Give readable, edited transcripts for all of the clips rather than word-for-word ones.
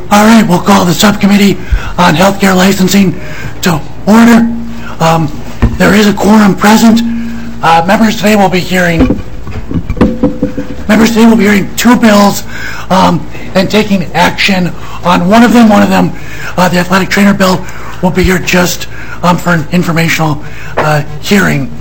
All right, we'll call the subcommittee on healthcare licensing to order. There is a quorum present. Members today will be hearing two bills and taking action on one of them. The athletic trainer bill, will be here just for an informational hearing.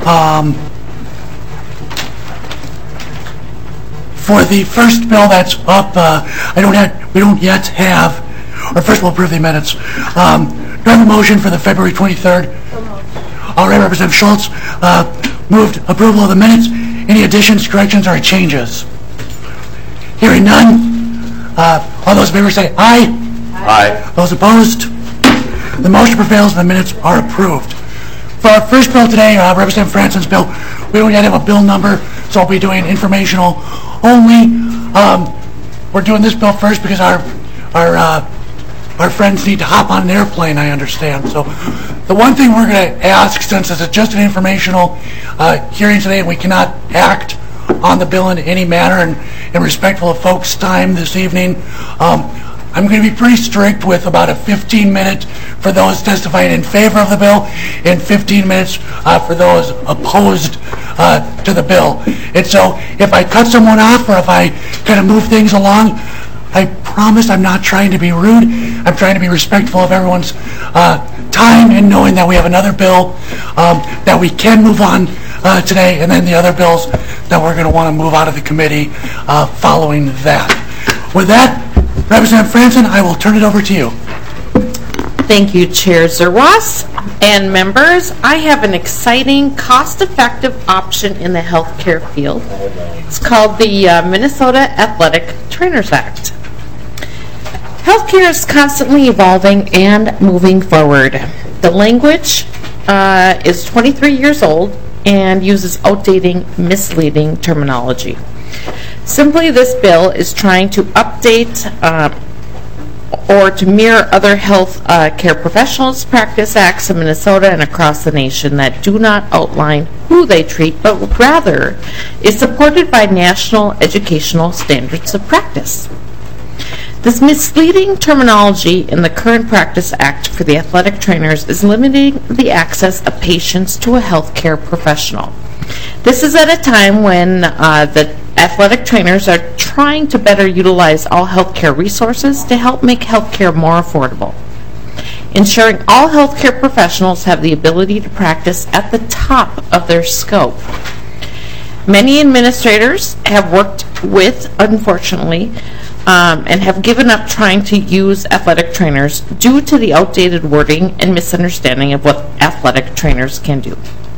For the first bill that's up, we don't yet have, or first we'll approve the minutes. Do I have a motion for the February 23rd? All right, Representative Schultz moved approval of the minutes. Any additions, corrections, or changes? Hearing none. All those in favor say aye. Aye. Those opposed? The motion prevails and the minutes are approved. For our first bill today, Representative Franson's bill, we don't yet have a bill number, so I'll be doing informational only. We're doing this bill first because our friends need to hop on an airplane, I understand. So the one thing we're going to ask, since it's just an informational hearing today and we cannot act on the bill in any manner and respectful of folks' time this evening, I'm going to be pretty strict with about a 15-minute for those testifying in favor of the bill and 15 minutes for those opposed to the bill. And so if I cut someone off or if I kind of move things along, I promise I'm not trying to be rude. I'm trying to be respectful of everyone's time and knowing that we have another bill that we can move on today, and then the other bills that we're going to want to move out of the committee following that. With that, Representative Franson, I will turn it over to you. Thank you, Chair Zerwas and members. I have an exciting, cost-effective option in the healthcare field. It's called the Minnesota Athletic Trainers Act. Healthcare is constantly evolving and moving forward. The language is 23 years old and uses outdated, misleading terminology. Simply, this bill is trying to update or to mirror other health care professionals' practice acts in Minnesota and across the nation that do not outline who they treat, but rather is supported by national educational standards of practice. This misleading terminology in the current Practice Act for the athletic trainers is limiting the access of patients to a health care professional. This is at a time when the athletic trainers are trying to better utilize all healthcare resources to help make healthcare more affordable, ensuring all healthcare professionals have the ability to practice at the top of their scope. Many administrators have worked with, unfortunately, and have given up trying to use athletic trainers due to the outdated wording and misunderstanding of what athletic trainers can do.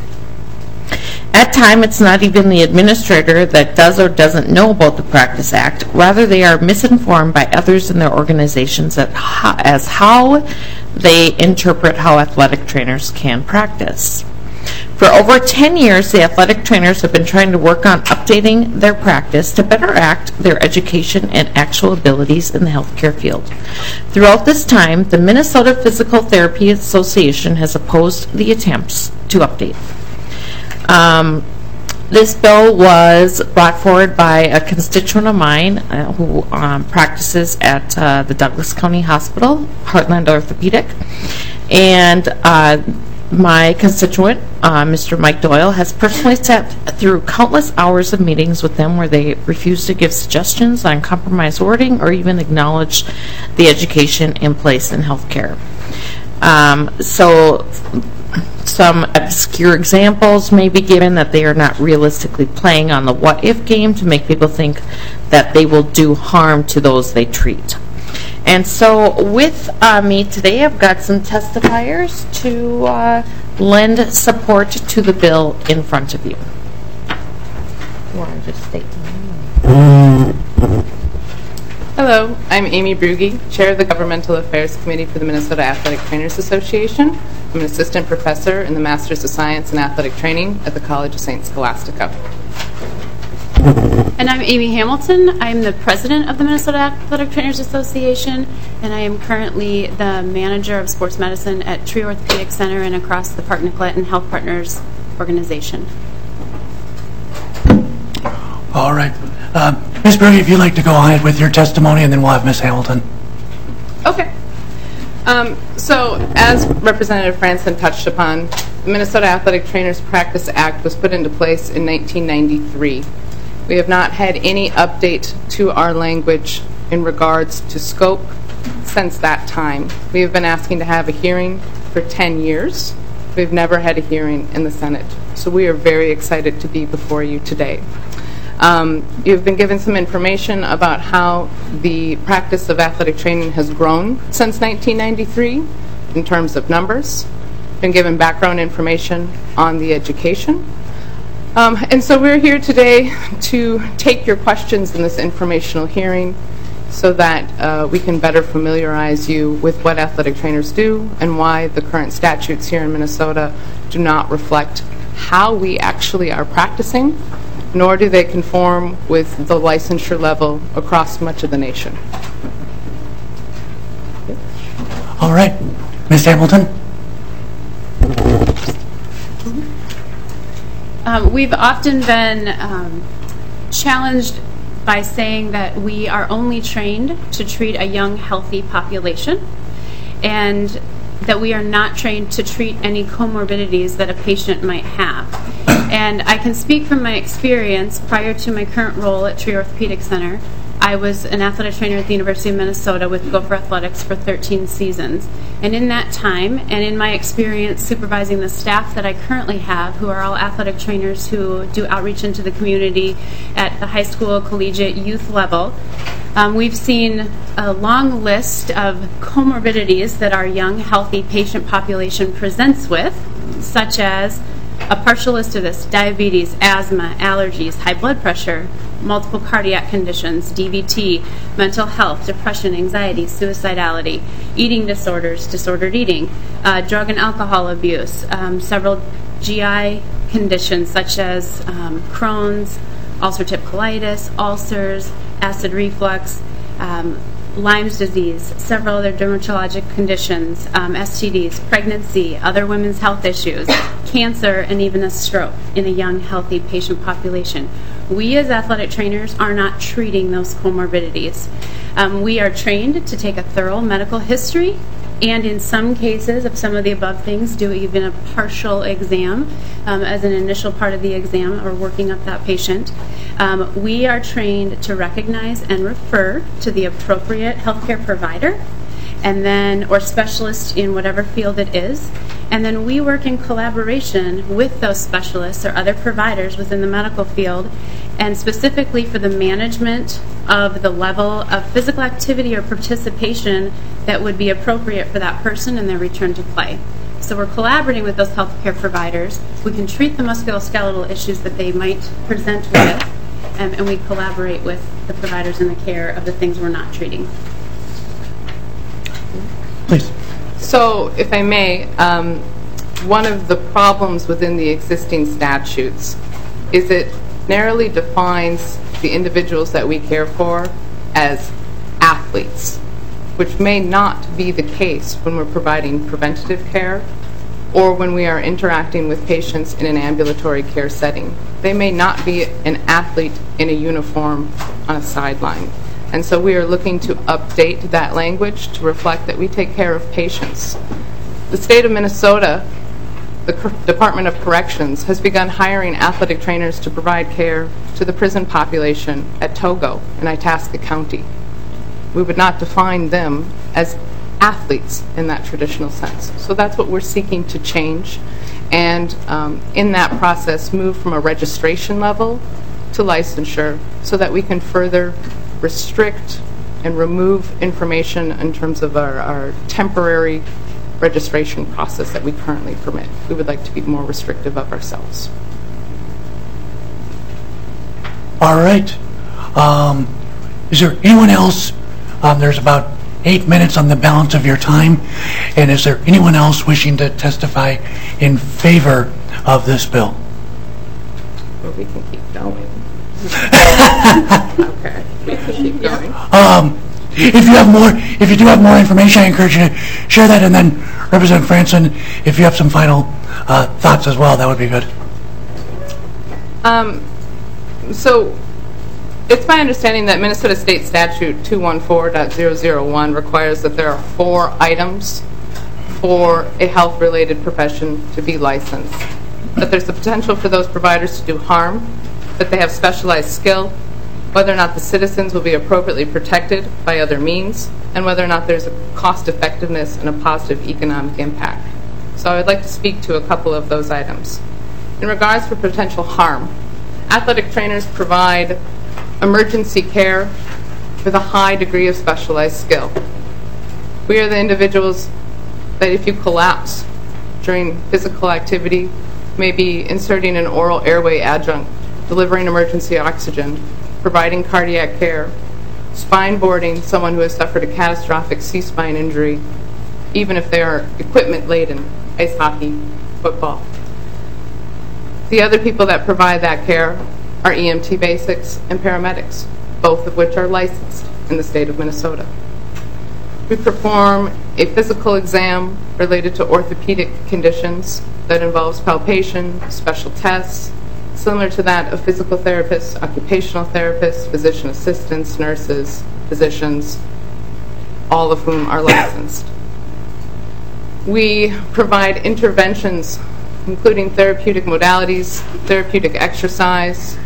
At times, it's not even the administrator that does or doesn't know about the Practice Act. Rather, they are misinformed by others in their organizations as how they interpret how athletic trainers can practice. For over 10 years, the athletic trainers have been trying to work on updating their practice to better act their education and actual abilities in the healthcare field. Throughout this time, the Minnesota Physical Therapy Association has opposed the attempts to update. This bill was brought forward by a constituent of mine who practices at the Douglas County Hospital, Heartland Orthopedic, and my constituent, Mr. Mike Doyle, has personally sat through countless hours of meetings with them where they refuse to give suggestions on compromise wording or even acknowledge the education in place in healthcare. So some obscure examples may be given that they are not realistically playing on the what-if game to make people think that they will do harm to those they treat. And so with me today, I've got some testifiers to lend support to the bill in front of you. You want to just state the name? Hello, I'm Amy Brugge, Chair of the Governmental Affairs Committee for the Minnesota Athletic Trainers Association. I'm an assistant professor in the Masters of Science in Athletic Training at the College of St. Scholastica. And I'm Amy Hamilton. I'm the president of the Minnesota Athletic Trainers Association, and I am currently the manager of sports medicine at Tree Orthopedic Center and across the Park Nicollet and Health Partners organization. All right. Ms. Brugge, if you'd like to go ahead with your testimony, and then we'll have Ms. Hamilton. Okay. So, as Representative Franson touched upon, the Minnesota Athletic Trainers Practice Act was put into place in 1993. We have not had any update to our language in regards to scope since that time. We have been asking to have a hearing for 10 years. We've never had a hearing in the Senate. So we are very excited to be before you today. You've been given some information about how the practice of athletic training has grown since 1993 in terms of numbers. Been given background information on the education. And so we're here today to take your questions in this informational hearing so that we can better familiarize you with what athletic trainers do and why the current statutes here in Minnesota do not reflect how we actually are practicing, nor do they conform with the licensure level across much of the nation. All right. Ms. Hamilton? We've often been challenged by saying that we are only trained to treat a young, healthy population, and that we are not trained to treat any comorbidities that a patient might have. And I can speak from my experience. Prior to my current role at Tree Orthopedic Center, I was an athletic trainer at the University of Minnesota with Gopher Athletics for 13 seasons. And in that time, and in my experience supervising the staff that I currently have, who are all athletic trainers who do outreach into the community at the high school, collegiate, youth level, we've seen a long list of comorbidities that our young, healthy patient population presents with, such as a partial list of this: diabetes, asthma, allergies, high blood pressure, multiple cardiac conditions, DVT, mental health, depression, anxiety, suicidality, eating disorders, disordered eating, drug and alcohol abuse, several GI conditions such as Crohn's, ulcerative colitis, ulcers, acid reflux, Lyme's disease, several other dermatologic conditions, STDs, pregnancy, other women's health issues, cancer, and even a stroke in a young, healthy patient population. We as athletic trainers are not treating those comorbidities. We are trained to take a thorough medical history, and in some cases of some of the above things, do even a partial exam as an initial part of the exam or working up that patient. We are trained to recognize and refer to the appropriate healthcare provider and then or specialist in whatever field it is. And then we work in collaboration with those specialists or other providers within the medical field, and specifically for the management of the level of physical activity or participation that would be appropriate for that person in their return to play. So we're collaborating with those healthcare providers. We can treat the musculoskeletal issues that they might present with, and we collaborate with the providers in the care of the things we're not treating. Please. So, if I may, one of the problems within the existing statutes is it narrowly defines the individuals that we care for as athletes, which may not be the case when we're providing preventative care or when we are interacting with patients in an ambulatory care setting. They may not be an athlete in a uniform on a sideline. And so we are looking to update that language to reflect that we take care of patients. The state of Minnesota, the Department of Corrections, has begun hiring athletic trainers to provide care to the prison population at Togo in Itasca County. We would not define them as athletes in that traditional sense. So that's what we're seeking to change, and in that process move from a registration level to licensure so that we can further restrict and remove information in terms of our temporary registration process that we currently permit. We would like to be more restrictive of ourselves. All right. Is there anyone else? There's about 8 minutes on the balance of your time. And is there anyone else wishing to testify in favor of this bill? Well, we can keep going. Okay, we can keep going. If you do have more information, I encourage you to share that. And then Representative Franson, if you have some final thoughts as well, that would be good. So It's my understanding that Minnesota State Statute 214.001 requires that there are 4 items for a health-related profession to be licensed. That there's the potential for those providers to do harm, that they have specialized skill, whether or not the citizens will be appropriately protected by other means, and whether or not there's a cost-effectiveness and a positive economic impact. So I would like to speak to a couple of those items. In regards to potential harm, athletic trainers provide emergency care with a high degree of specialized skill. We are the individuals that if you collapse during physical activity, may be inserting an oral airway adjunct, delivering emergency oxygen, providing cardiac care, spine boarding someone who has suffered a catastrophic C-spine injury, even if they are equipment-laden, ice hockey, football. The other people that provide that care are EMT basics and paramedics, both of which are licensed in the state of Minnesota. We perform a physical exam related to orthopedic conditions that involves palpation, special tests, similar to that of physical therapists, occupational therapists, physician assistants, nurses, physicians, all of whom are licensed. We provide interventions including therapeutic modalities, therapeutic exercise,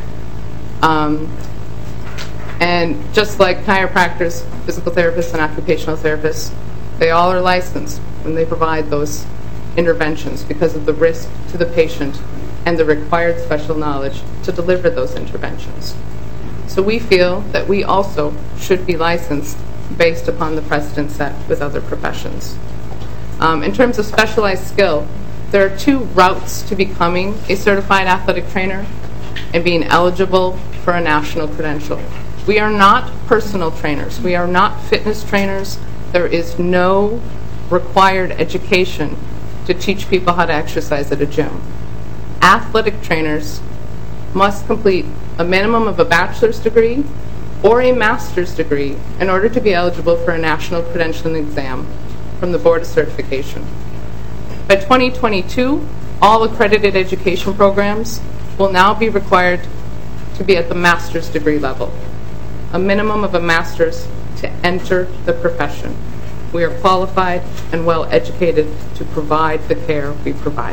and just like chiropractors, physical therapists, and occupational therapists, they all are licensed when they provide those interventions because of the risk to the patient and the required special knowledge to deliver those interventions. So we feel that we also should be licensed based upon the precedent set with other professions. In terms of specialized skill, there are 2 routes to becoming a certified athletic trainer and being eligible for a national credential. We are not personal trainers. We are not fitness trainers. There is no required education to teach people how to exercise at a gym. Athletic trainers must complete a minimum of a bachelor's degree or a master's degree in order to be eligible for a national credentialing exam from the Board of Certification. By 2022, all accredited education programs will now be required to be at the master's degree level, a minimum of a master's to enter the profession. We are qualified and well educated to provide the care we provide.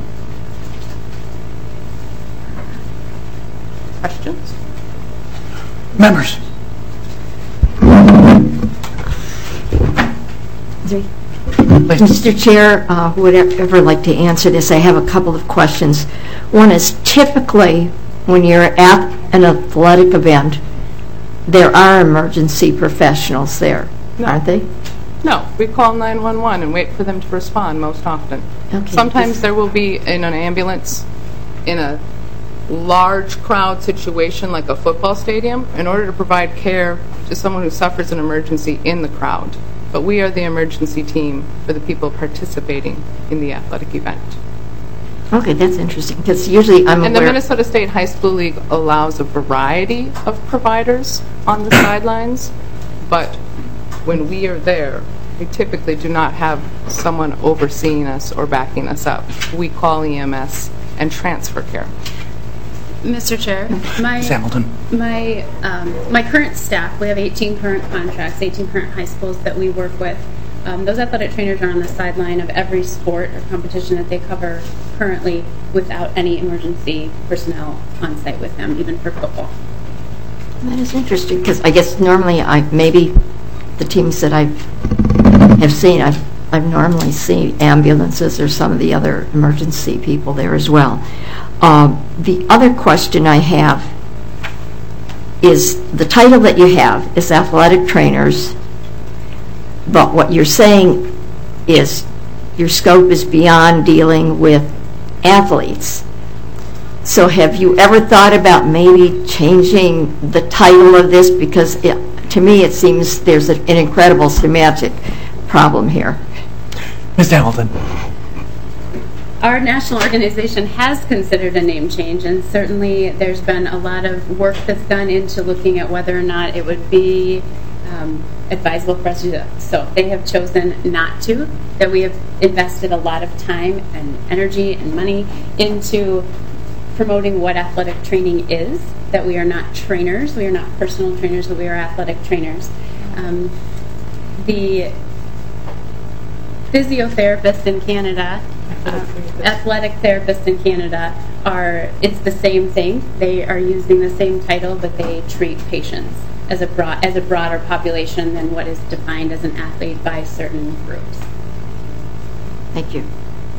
Questions? Members. Mr. Chair, who would ever like to answer this, I have a couple of questions. One is, typically when you're at an athletic event, there are emergency professionals there, aren't they? No, we call 911 and wait for them to respond most often. Okay. Sometimes there will be in an ambulance in a large crowd situation like a football stadium in order to provide care to someone who suffers an emergency in the crowd. But we are the emergency team for the people participating in the athletic event. Okay, that's interesting, because usually I'm And the aware... Minnesota State High School League allows a variety of providers on the sidelines, but when we are there, we typically do not have someone overseeing us or backing us up. We call EMS and transfer care. Mr. Chair, Hamilton. my current staff, we have 18 current contracts, 18 current high schools that we work with. Those athletic trainers are on the sideline of every sport or competition that they cover currently without any emergency personnel on site with them, even for football. That is interesting, because I guess normally maybe the teams that I have seen, I've normally seen ambulances or some of the other emergency people there as well. The other question I have is, the title that you have is athletic trainers, but what you're saying is your scope is beyond dealing with athletes. So have you ever thought about maybe changing the title of this? Because to me it seems there's an incredible semantic problem here. Ms. Hamilton. Our national organization has considered a name change, and certainly there's been a lot of work that's gone into looking at whether or not it would be advisable for us to do that. So they have chosen not to, that we have invested a lot of time and energy and money into promoting what athletic training is, that we are not trainers, we are not personal trainers, but we are athletic trainers. The physiotherapists in Canada, athletic therapists in Canada, it's the same thing. They are using the same title, but they treat patients as a broader population than what is defined as an athlete by certain groups. Thank you.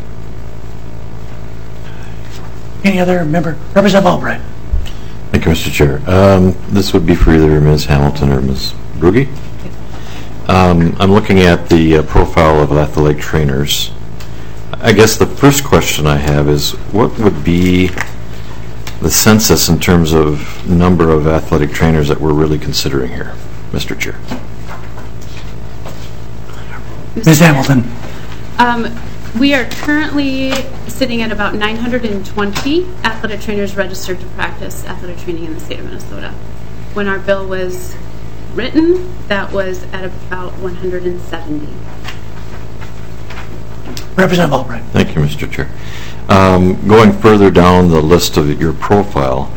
Any other member? Representative Albright. Thank you, Mr. Chair. This would be for either Ms. Hamilton or Ms. Brugge. I'm looking at the profile of athletic trainers. I guess the first question I have is, what would be the census in terms of number of athletic trainers that we're really considering here, Mr. Chair? Ms. Hamilton. We are currently sitting at about 920 athletic trainers registered to practice athletic training in the state of Minnesota. When our bill was written, that was at about 170. Representative Albright. Thank you, Mr. Chair. Going further down the list of your profile,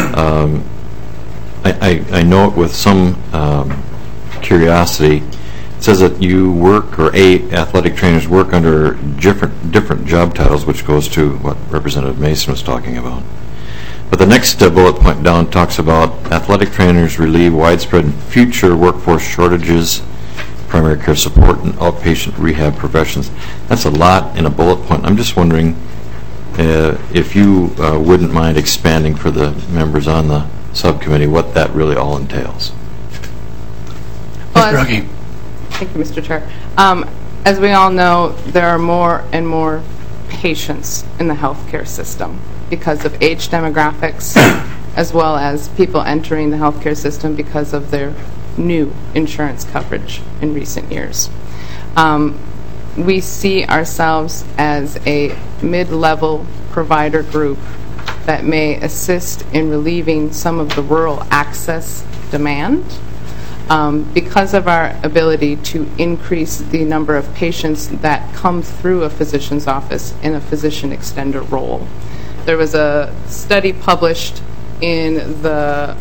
I note with some curiosity, it says that you work, or athletic trainers work under different job titles, which goes to what Representative Mason was talking about. But the next bullet point down talks about athletic trainers relieve widespread future workforce shortages, primary care support, and outpatient rehab professions. That's a lot in a bullet point. I'm just wondering if you wouldn't mind expanding for the members on the subcommittee what that really all entails. Ms. Brugge. Thank you, Mr. Chair. As we all know, there are more and more patients in the healthcare system because of age demographics, as well as people entering the healthcare system because of their new insurance coverage in recent years. We see ourselves as a mid-level provider group that may assist in relieving some of the rural access demand because of our ability to increase the number of patients that come through a physician's office in a physician extender role. There was a study published in the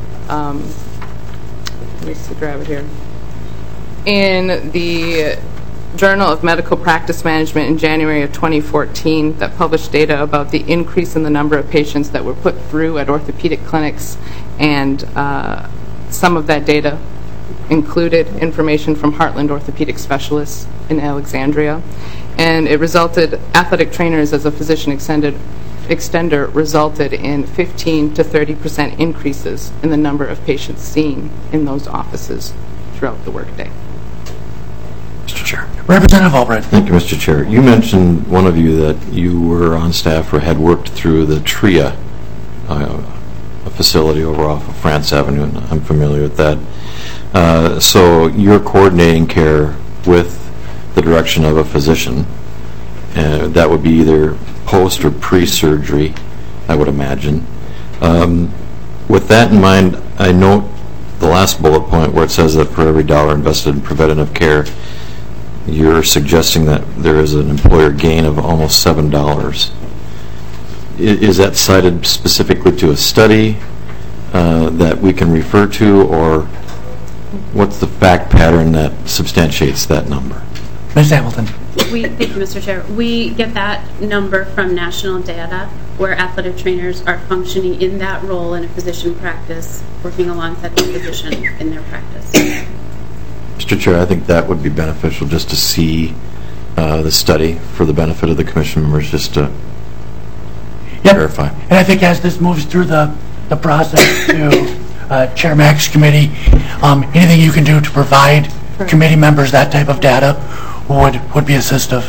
in the Journal of Medical Practice Management in January of 2014 that published data about the increase in the number of patients that were put through at orthopedic clinics, and some of that data included information from Heartland orthopedic specialists in Alexandria, and it resulted, athletic trainers as a physician extender resulted in 15 to 30% increases in the number of patients seen in those offices throughout the workday. Mr. Chair. Representative Albright. Thank you, Mr. Chair. You mentioned, one of you, that you were on staff or had worked through the TRIA, a facility over off of France Avenue, and I'm familiar with that. So you're coordinating care with the direction of a physician. That would be either post or pre-surgery, I would imagine. With that in mind, I note the last bullet point where it says that for every dollar invested in preventative care, you're suggesting that there is an employer gain of almost $7. Is that cited specifically to a study that we can refer to, or what's the fact pattern that substantiates that number? Ms. Hamilton. Thank you, Mr. Chair. We get that number from national data where athletic trainers are functioning in that role in a physician practice, working alongside the physician in their practice. Mr. Chair, I think that would be beneficial just to see the study for the benefit of the commission members, just to verify. And I think as this moves through the process to Chair Mack's committee, anything you can do to provide committee members that type of data would be assistive.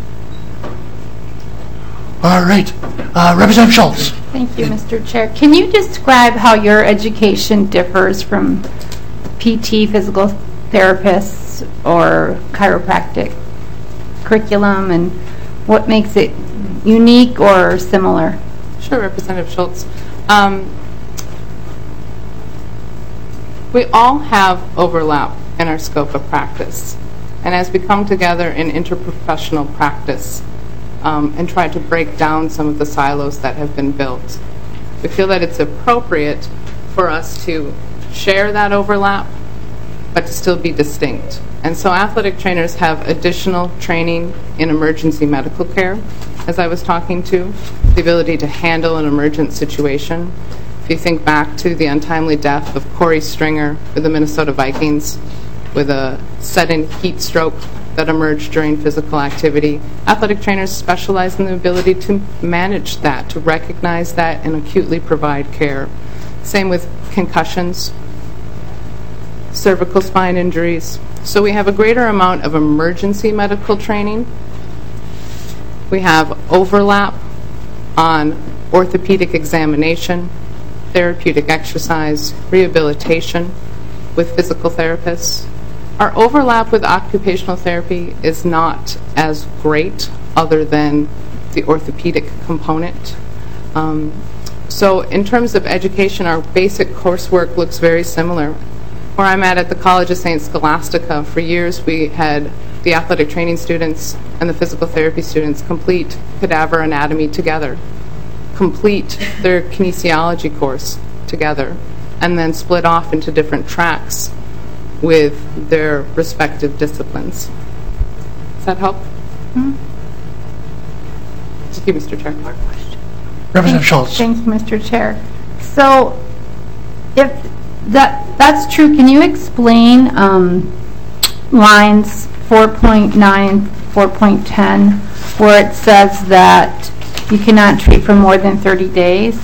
All right. Representative Schultz. Thank you, Mr. Chair. Can you describe how your education differs from PT, physical therapists, or chiropractic curriculum, and what makes it unique or similar? Sure, Representative Schultz. We all have overlap in our scope of practice. And as we come together in interprofessional practice and try to break down some of the silos that have been built, We feel that it's appropriate for us to share that overlap, but to still be distinct. And so athletic trainers have additional training in emergency medical care, as I was talking to, the ability to handle an emergent situation. If you think back to the untimely death of Corey Stringer with the Minnesota Vikings with a sudden heat stroke that emerged during physical activity, athletic trainers specialize in the ability to manage that, to recognize that, and acutely provide care. Same with concussions, cervical spine injuries. So we have a greater amount of emergency medical training. We have overlap on orthopedic examination, therapeutic exercise, rehabilitation with physical therapists. Our overlap with occupational therapy is not as great other than the orthopedic component. So in terms of education, our basic coursework looks very similar. Where I'm at the College of St. Scholastica, for years we had the athletic training students and the physical therapy students complete cadaver anatomy together, complete their kinesiology course together, and then split off into different tracks with their respective disciplines. Does that help? Thank you, Mr. Chair. Representative Schultz. Thanks, Mr. Chair. So if that's true, can you explain lines 4.9, 4.10, where it says that you cannot treat for more than 30 days?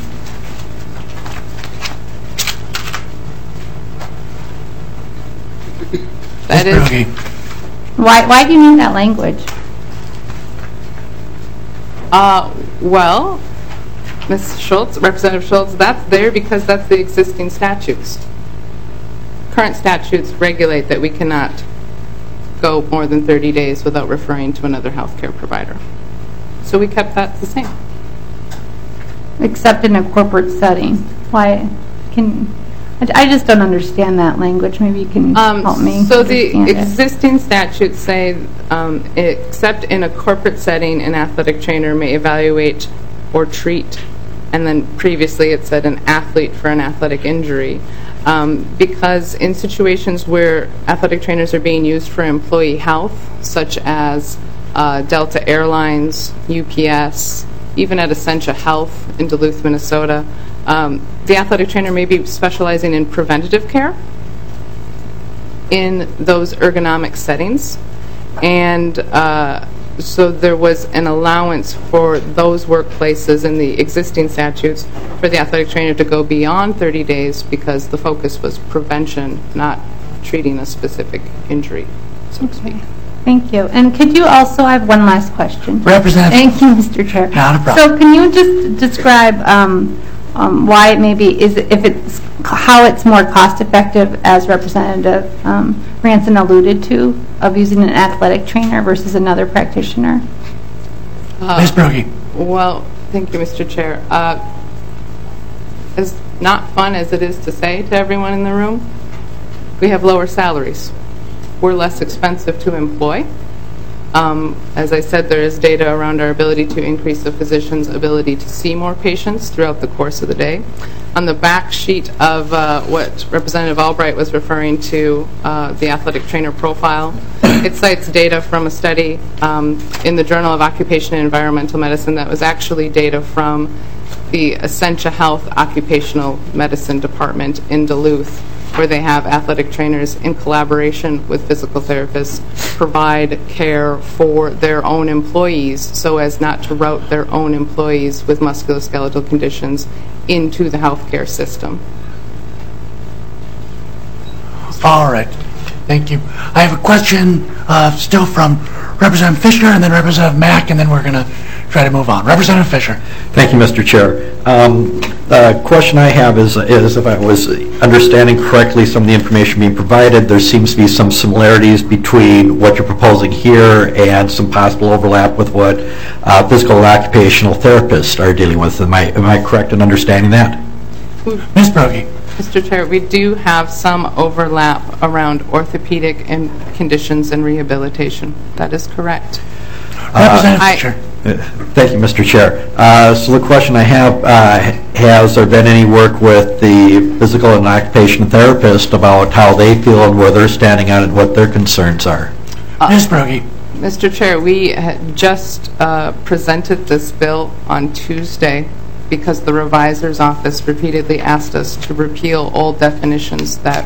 That is, Why do you need that language? well, Ms. Schultz, Representative Schultz, that's there because that's the existing statutes. Current statutes regulate that we cannot go more than 30 days without referring to another health care provider. So we kept that the same. Except in a corporate setting. Why? I just don't understand that language. Maybe you can help me. So the understand it. existing statutes say, except in a corporate setting, an athletic trainer may evaluate or treat, and then previously it said an athlete for an athletic injury. Because in situations where athletic trainers are being used for employee health, such as Delta Airlines, UPS, even at Essentia Health in Duluth, Minnesota, the athletic trainer may be specializing in preventative care in those ergonomic settings. And so there was an allowance for those workplaces in the existing statutes for the athletic trainer to go beyond 30 days because the focus was prevention, not treating a specific injury, so to speak. Thank you. And could you also, I have one last question. Representative. Thank you, Mr. Chair. Not a problem. So can you just describe why it may be, how it's more cost effective, as Representative Ranson alluded to, of using an athletic trainer versus another practitioner? Ms. Brugge. Well, thank you, Mr. Chair. As not fun as it is to say to everyone in the room, we have lower salaries. We're less expensive to employ. As I said, there is data around our ability to increase the physician's ability to see more patients throughout the course of the day. On the back sheet of what Representative Albright was referring to, the athletic trainer profile, it cites data from a study in the Journal of Occupation and Environmental Medicine that was actually data from the Essentia Health Occupational Medicine Department in Duluth, where they have athletic trainers in collaboration with physical therapists provide care for their own employees so as not to route their own employees with musculoskeletal conditions into the healthcare system. All right. Thank you. I have a question still from Representative Fisher and then Representative Mack, and then we're going to try to move on. Representative Fisher. Thank you, Mr. Chair. The question I have is if I was understanding correctly some of the information being provided, there seems to be some similarities between what you're proposing here and some possible overlap with what physical and occupational therapists are dealing with. Am I correct in understanding that? Ms. Brugge. Mr. Chair, we do have some overlap around orthopedic and conditions and rehabilitation. That is correct. Representative Fisher. Thank you, Mr. Chair. So the question I have, has there been any work with the physical and occupational therapist about how they feel and where they're standing on it and what their concerns are? Ms. Brugge. Mr. Chair, we had just presented this bill on Tuesday because the revisor's office repeatedly asked us to repeal old definitions that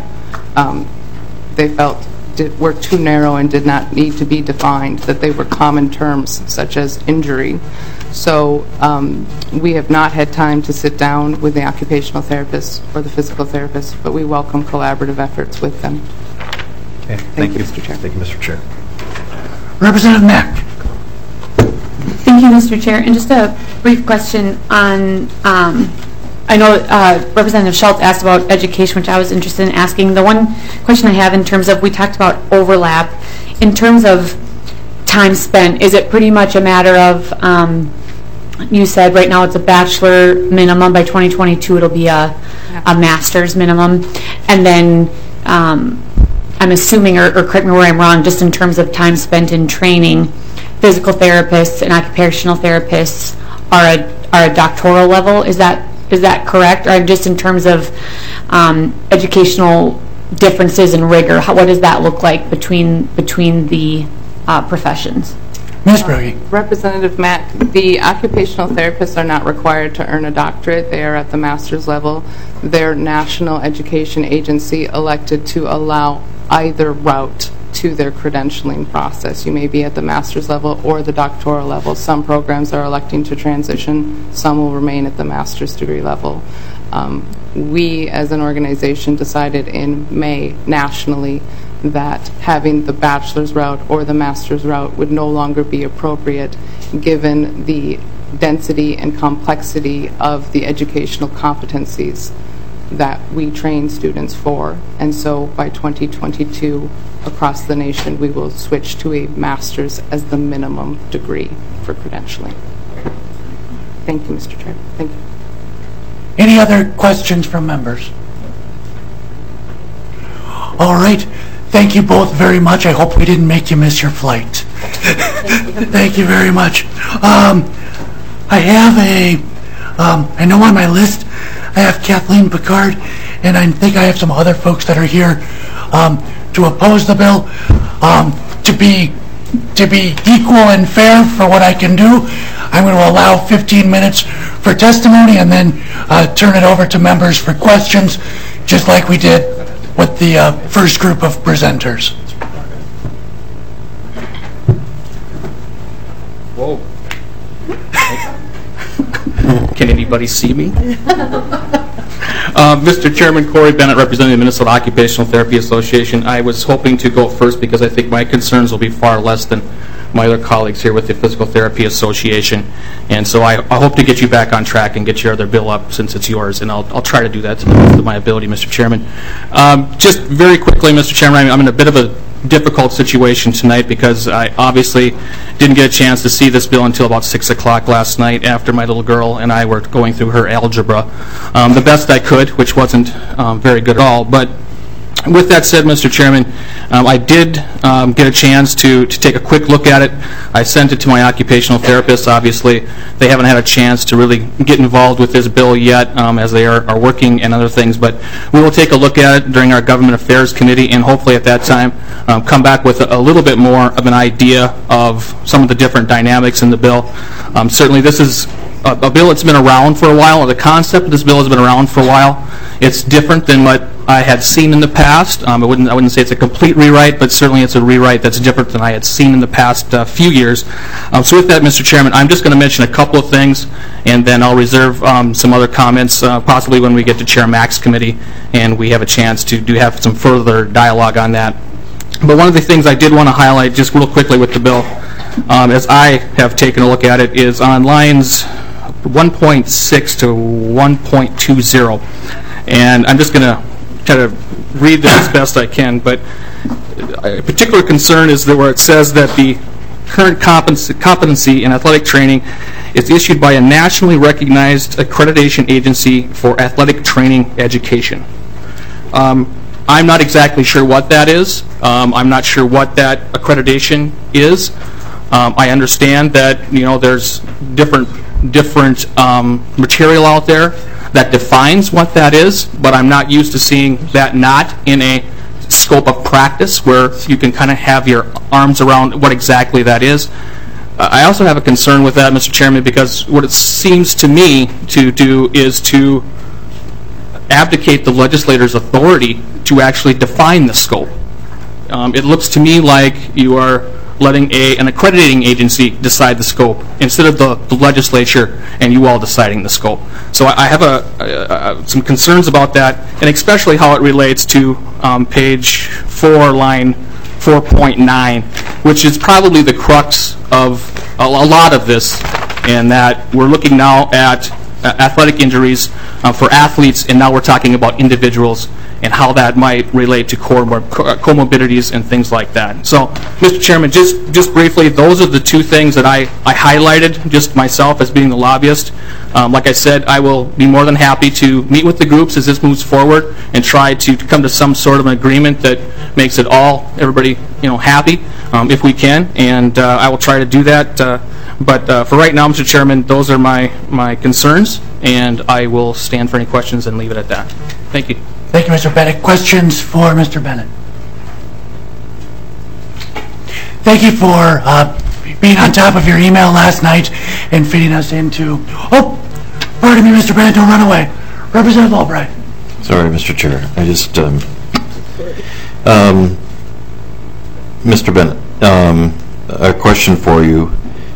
they felt were too narrow and did not need to be defined, that they were common terms such as injury. So we have not had time to sit down with the occupational therapist or the physical therapist, but we welcome collaborative efforts with them. Okay. Thank you, Mr. Chair. Thank you, Mr. Chair. Representative Mack. Thank you, Mr. Chair. And just a brief question on, I know Representative Schultz asked about education, which I was interested in asking. The one question I have in terms of, we talked about overlap. In terms of time spent, is it pretty much a matter of, you said right now it's a bachelor minimum, by 2022 it'll be a master's minimum, and then I'm assuming, or correct me where I'm wrong, just in terms of time spent in training, physical therapists and occupational therapists are a doctoral level. Is that correct? Or just in terms of educational differences in rigor, what does that look like between the professions? Ms. Brugge. Representative Mack, the occupational therapists are not required to earn a doctorate. They are at the master's level. Their national education agency elected to allow either route to their credentialing process. You may be at the master's level or the doctoral level. Some programs are electing to transition. Some will remain at the master's degree level. We, as an organization, decided in May nationally that having the bachelor's route or the master's route would no longer be appropriate given the density and complexity of the educational competencies that we train students for. And so by 2022, across the nation, we will switch to a master's as the minimum degree for credentialing. Thank you, Mr. Chair. Thank you. Any other questions from members? All right. Thank you both very much. I hope we didn't make you miss your flight. Thank you very much. I have I know on my list I have Kathleen Picard, and I think I have some other folks that are here to oppose the bill. To be equal and fair for what I can do, I'm going to allow 15 minutes for testimony and then turn it over to members for questions, just like we did with the first group of presenters. Whoa. Can anybody see me? Mr. Chairman, Corey Bennett, representing the Minnesota Occupational Therapy Association. I was hoping to go first because I think my concerns will be far less than my other colleagues here with the Physical Therapy Association. And so I hope to get you back on track and get your other bill up since it's yours, and I'll try to do that to the best of my ability, Mr. Chairman. Just very quickly, Mr. Chairman, I'm in a bit of a difficult situation tonight because I obviously didn't get a chance to see this bill until about 6 o'clock last night after my little girl and I were going through her algebra the best I could, which wasn't very good at all. But with that said, Mr. Chairman, I did get a chance to take a quick look at it. I sent it to my occupational therapist. Obviously, they haven't had a chance to really get involved with this bill yet as they are working and other things. But we will take a look at it during our Government Affairs Committee and hopefully at that time come back with a little bit more of an idea of some of the different dynamics in the bill. Certainly, this is a bill that's been around for a while. The concept of this bill has been around for a while. It's different than what I had seen in the past. I wouldn't say it's a complete rewrite, but certainly it's a rewrite that's different than I had seen in the past few years. So with that, Mr. Chairman, I'm just going to mention a couple of things, and then I'll reserve some other comments, possibly when we get to Chair Mack's committee, and we have a chance to have some further dialogue on that. But one of the things I did want to highlight just real quickly with the bill, as I have taken a look at it, is on lines 1.6 to 1.20. And I'm just going to try to read this as best I can, but a particular concern is that where it says that the current competency in athletic training is issued by a nationally recognized accreditation agency for athletic training education. I'm not exactly sure what that is. I'm not sure what that accreditation is. I understand that there's different material out there that defines what that is, but I'm not used to seeing that not in a scope of practice where you can kind of have your arms around what exactly that is. I also have a concern with that, Mr. Chairman, because what it seems to me to do is to abdicate the legislator's authority to actually define the scope. It looks to me like you are letting an accrediting agency decide the scope instead of the legislature and you all deciding the scope. So I have some concerns about that, and especially how it relates to page 4, line 4.9, which is probably the crux of a lot of this, in that we're looking now at athletic injuries for athletes, and now we're talking about individuals and how that might relate to comorbidities and things like that. So, Mr. Chairman, just briefly, those are the two things that I highlighted, just myself as being the lobbyist. Like I said, I will be more than happy to meet with the groups as this moves forward and try to come to some sort of an agreement that makes it everybody happy, if we can, and I will try to do that. But for right now, Mr. Chairman, those are my concerns, and I will stand for any questions and leave it at that. Thank you. Thank you, Mr. Bennett. Questions for Mr. Bennett? Thank you for being on top of your email last night and feeding us into... Oh, pardon me, Mr. Bennett, don't run away. Representative Albright. Sorry, Mr. Chair. I just... Mr. Bennett, a question for you.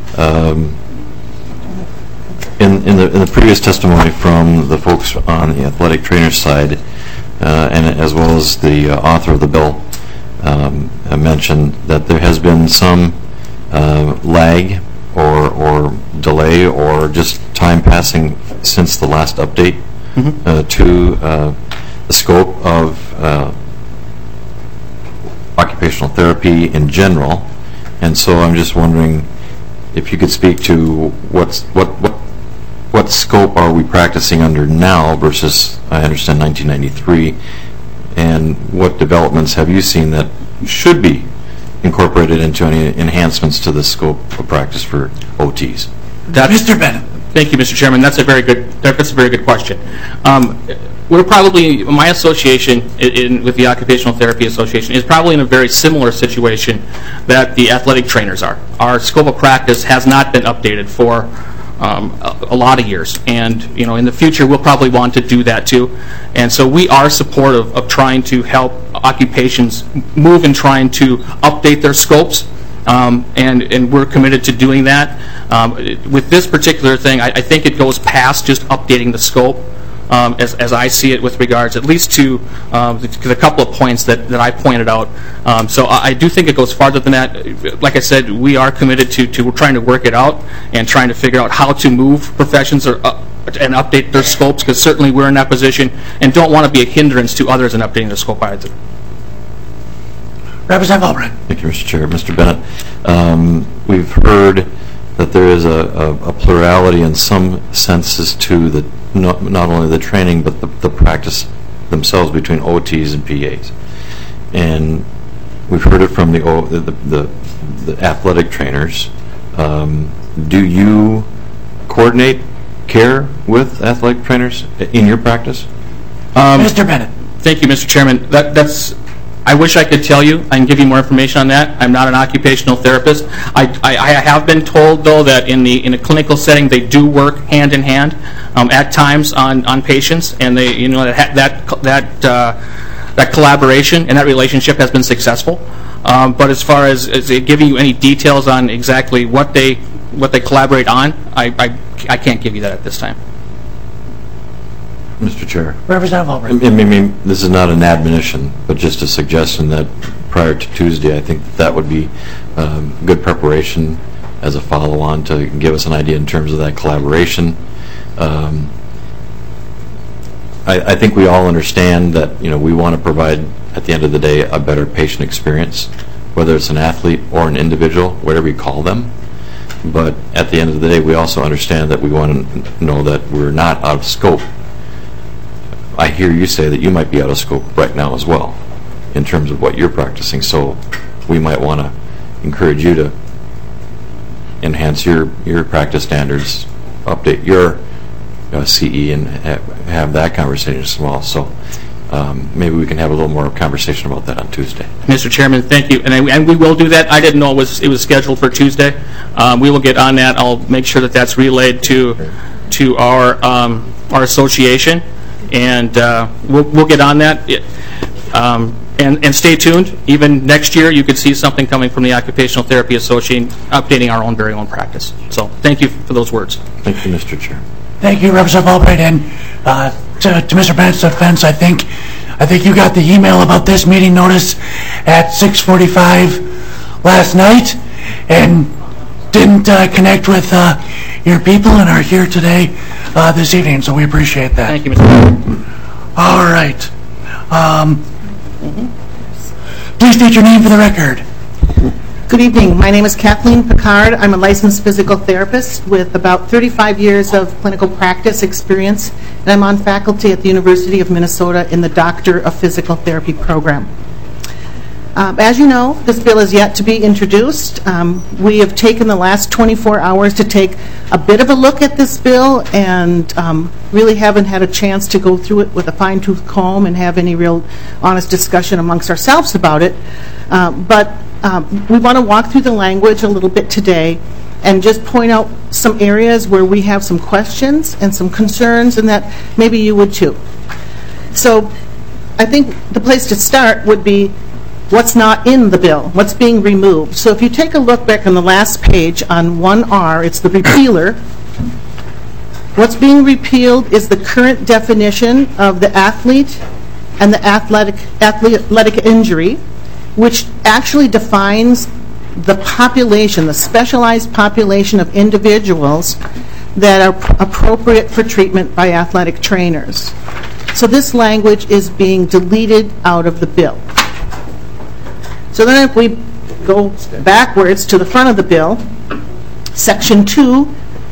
In the previous testimony from the folks on the athletic trainer side, and as well as the author of the bill, mentioned that there has been some lag or delay or just time passing since the last update to the scope of occupational therapy in general. And so I'm just wondering if you could speak to what scope are we practicing under now versus, I understand, 1993, and what developments have you seen that should be incorporated into any enhancements to the scope of practice for OTs? Mr. Bennett. Thank you, Mr. Chairman. That's a very good question. We're probably, my association with the Occupational Therapy Association is probably in a very similar situation that the athletic trainers are. Our scope of practice has not been updated for a lot of years, and in the future we'll probably want to do that too. And so we are supportive of trying to help occupations move and trying to update their scopes, and we're committed to doing that. With this particular thing, I think it goes past just updating the scope. As I see it, with regards at least to the couple of points that I pointed out. So I do think it goes farther than that. Like I said, we are committed to trying to work it out and trying to figure out how to move professions and update their scopes, because certainly we're in that position and don't want to be a hindrance to others in updating their scope either. Representative Albright. Thank you, Mr. Chair. Mr. Bennett, we've heard that there is a plurality in some senses to the not only the training but the practice themselves between OTs and PAs, and we've heard it from the athletic trainers. Do you coordinate care with athletic trainers in your practice? Mr. Bennett. Thank you, Mr. Chairman. I wish I could tell you. I can give you more information on that. I'm not an occupational therapist. I have been told, though, that in a clinical setting they do work hand in hand at times on patients, and they that collaboration and that relationship has been successful. But as far as giving you any details on exactly what they collaborate on, I can't give you that at this time. Mr. Chair. Representative Albright. I mean, this is not an admonition, but just a suggestion that prior to Tuesday, I think that would be good preparation as a follow-on to give us an idea in terms of that collaboration. I think we all understand that we want to provide, at the end of the day, a better patient experience, whether it's an athlete or an individual, whatever you call them. But at the end of the day, we also understand that we want to know that we're not out of scope. I hear you say that you might be out of scope right now as well in terms of what you're practicing, so we might want to encourage you to enhance your practice standards, update your CE, and have that conversation as well. So maybe we can have a little more conversation about that on Tuesday. Mr. Chairman, thank you. And we will do that. I didn't know it was scheduled for Tuesday. We will get on that. I'll make sure that that's relayed to our association, and we'll get on that. And stay tuned. Even next year, you could see something coming from the Occupational Therapy Association updating our very own practice. So thank you for those words. Thank you, Mr. Chair. Thank you, Representative Albright. And to Mr. Bennett's defense, I think you got the email about this meeting notice at 6:45 last night and didn't connect with your people and are here today this evening. So we appreciate that. Thank you, Mr. Chairman. All right. Please state your name for the record. Good evening. My name is Kathleen Picard. I'm a licensed physical therapist with about 35 years of clinical practice experience, and I'm on faculty at the University of Minnesota in the Doctor of Physical Therapy program. As you know, this bill is yet to be introduced. We have taken the last 24 hours to take a bit of a look at this bill and really haven't had a chance to go through it with a fine-tooth comb and have any real honest discussion amongst ourselves about it. But we want to walk through the language a little bit today and just point out some areas where we have some questions and some concerns, and that maybe you would too. So I think the place to start would be what's not in the bill, what's being removed. So if you take a look back on the last page on 1R, it's the repealer. What's being repealed is the current definition of the athlete and the athletic injury, which actually defines the population, the specialized population of individuals that are appropriate for treatment by athletic trainers. So this language is being deleted out of the bill. So then if we go backwards to the front of the bill, Section 2,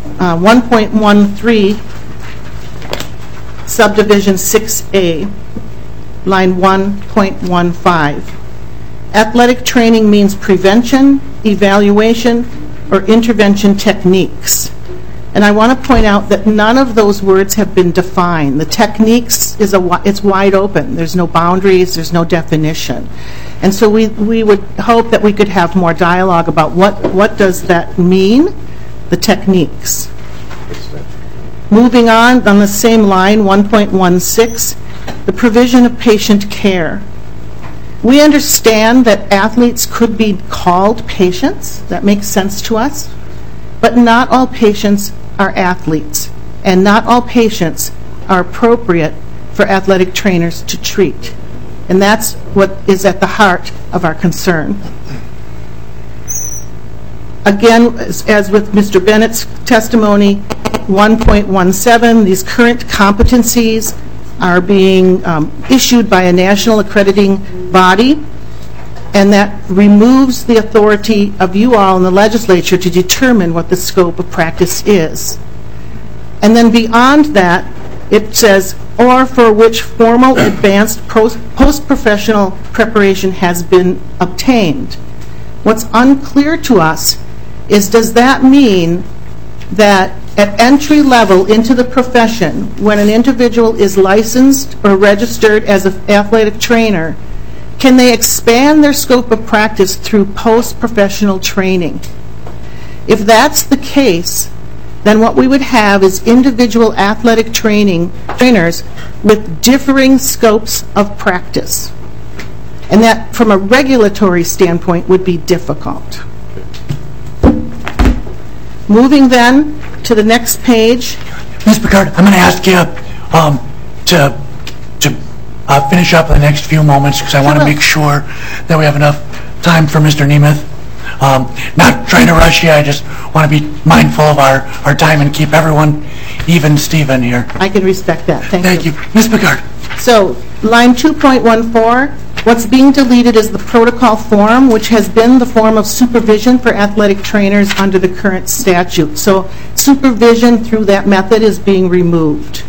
1.13, Subdivision 6A, line 1.15. Athletic training means prevention, evaluation, or intervention techniques. And I want to point out that none of those words have been defined. The techniques, it's wide open. There's no boundaries, there's no definition. And so we would hope that we could have more dialogue about what does that mean, the techniques. Moving on the same line, 1.16, the provision of patient care. We understand that athletes could be called patients. That makes sense to us. But not all patients are athletes, and not all patients are appropriate for athletic trainers to treat. And that's what is at the heart of our concern. Again, as with Mr. Bennett's testimony, 1.17, these current competencies are being issued by a national accrediting body, and that removes the authority of you all in the legislature to determine what the scope of practice is. And then beyond that, it says, or for which formal advanced post-professional preparation has been obtained. What's unclear to us is, does that mean that at entry level into the profession, when an individual is licensed or registered as an athletic trainer, can they expand their scope of practice through post-professional training? If that's the case, then what we would have is individual athletic trainers with differing scopes of practice. And that, from a regulatory standpoint, would be difficult. Moving then to the next page. Ms. Picard, I'm going to ask you to finish up in the next few moments, because I want to make sure that we have enough time for Mr. Nemeth. Not trying to rush you, I just want to be mindful of our time and keep everyone even Steven here. I can respect that. Thank you. Ms. Picard. So, line 2.14, what's being deleted is the protocol form, which has been the form of supervision for athletic trainers under the current statute. So, supervision through that method is being removed.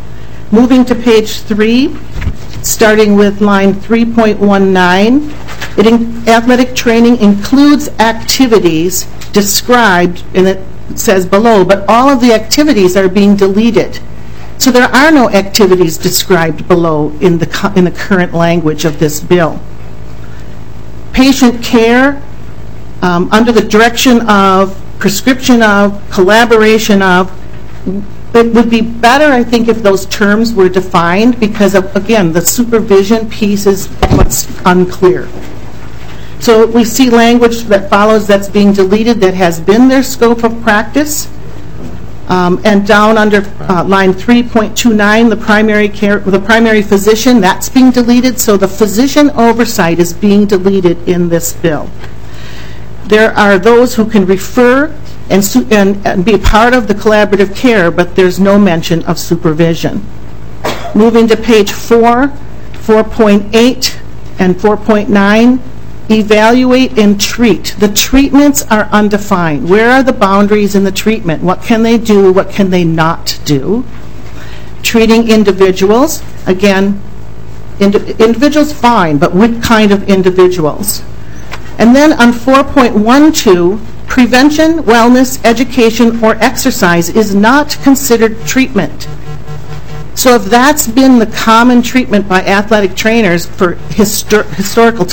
Moving to page 3, starting with line 3.19, Athletic training includes activities described, and it says below, but all of the activities are being deleted. So there are no activities described below in the current language of this bill. Patient care, under the direction of, prescription of, collaboration of, it would be better, I think, if those terms were defined because of, again, the supervision piece is what's unclear. So we see language that follows that's being deleted that has been their scope of practice. And down under line 3.29, the primary physician, that's being deleted. So the physician oversight is being deleted in this bill. There are those who can refer and be a part of the collaborative care, but there's no mention of supervision. Moving to page 4, 4.8 and 4.9, evaluate and treat. The treatments are undefined. Where are the boundaries in the treatment? What can they do? What can they not do? Treating individuals. Again, individuals fine, but what kind of individuals? And then on 4.12, prevention, wellness, education, or exercise is not considered treatment. So if that's been the common treatment by athletic trainers for historical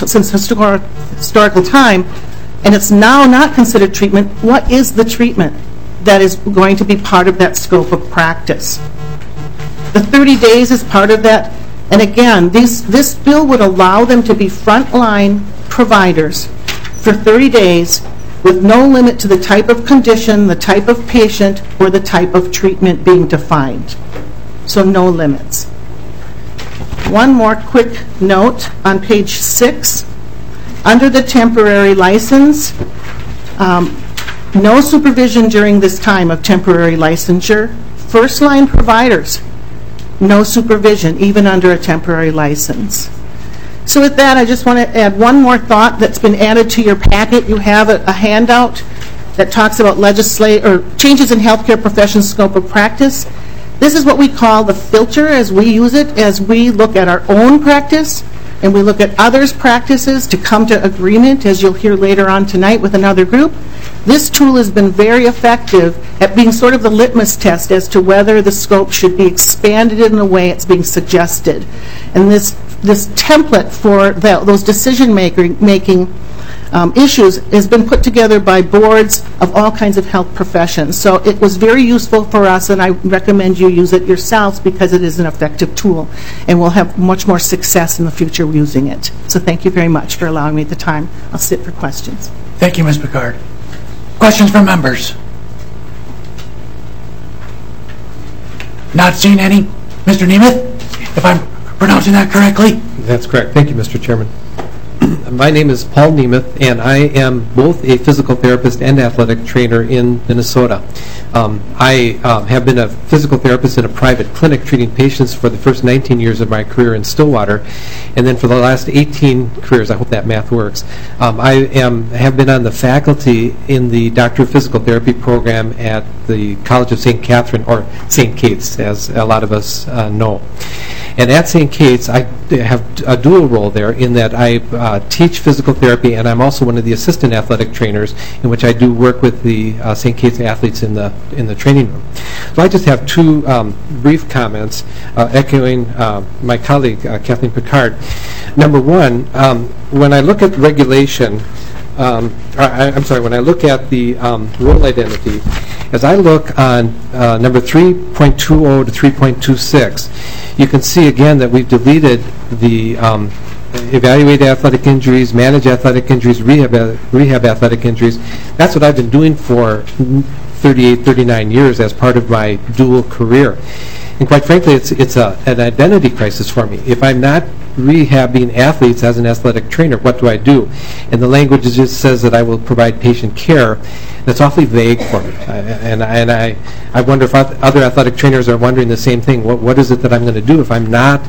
time, and it's now not considered treatment, what is the treatment that is going to be part of that scope of practice? The 30 days is part of that. And again, this bill would allow them to be frontline providers for 30 days with no limit to the type of condition, the type of patient, or the type of treatment being defined. So no limits. One more quick note on page 6. Under the temporary license, no supervision during this time of temporary licensure. First-line providers, no supervision, even under a temporary license. So with that, I just want to add one more thought that's been added to your packet. You have a handout that talks about changes in healthcare profession scope of practice. This is what we call the filter as we use it, as we look at our own practice and we look at others' practices to come to agreement, as you'll hear later on tonight with another group. This tool has been very effective at being sort of the litmus test as to whether the scope should be expanded in the way it's being suggested. And this template for those decision-making issues has been put together by boards of all kinds of health professions. So it was very useful for us, and I recommend you use it yourselves because it is an effective tool, and we'll have much more success in the future using it. So thank you very much for allowing me the time. I'll sit for questions. Thank you, Ms. Picard. Questions from members? Not seeing any. Mr. Nemeth, if I'm pronouncing that correctly? That's correct. Thank you, Mr. Chairman. My name is Paul Nemeth, and I am both a physical therapist and athletic trainer in Minnesota. I have been a physical therapist in a private clinic treating patients for the first 19 years of my career in Stillwater, and then for the last 18 careers, I hope that math works, I have been on the faculty in the Doctor of Physical Therapy program at the College of St. Catherine, or St. Kate's, as a lot of us know. And at St. Kate's, I have a dual role there in that I teach physical therapy, and I'm also one of the assistant athletic trainers, in which I do work with the St. Kate's athletes in the training room. So I just have two brief comments, echoing my colleague Kathleen Picard. Number one, when I look at regulation, when I look at the role identity, as I look on number 3.20 to 3.26, you can see again that we've deleted the evaluate athletic injuries, manage athletic injuries, rehab athletic injuries. That's what I've been doing for 38, 39 years as part of my dual career. And quite frankly, it's an identity crisis for me. If I'm not rehabbing athletes as an athletic trainer, what do I do? And the language just says that I will provide patient care. That's awfully vague for me. And I wonder if other athletic trainers are wondering the same thing. What is it that I'm going to do if I'm not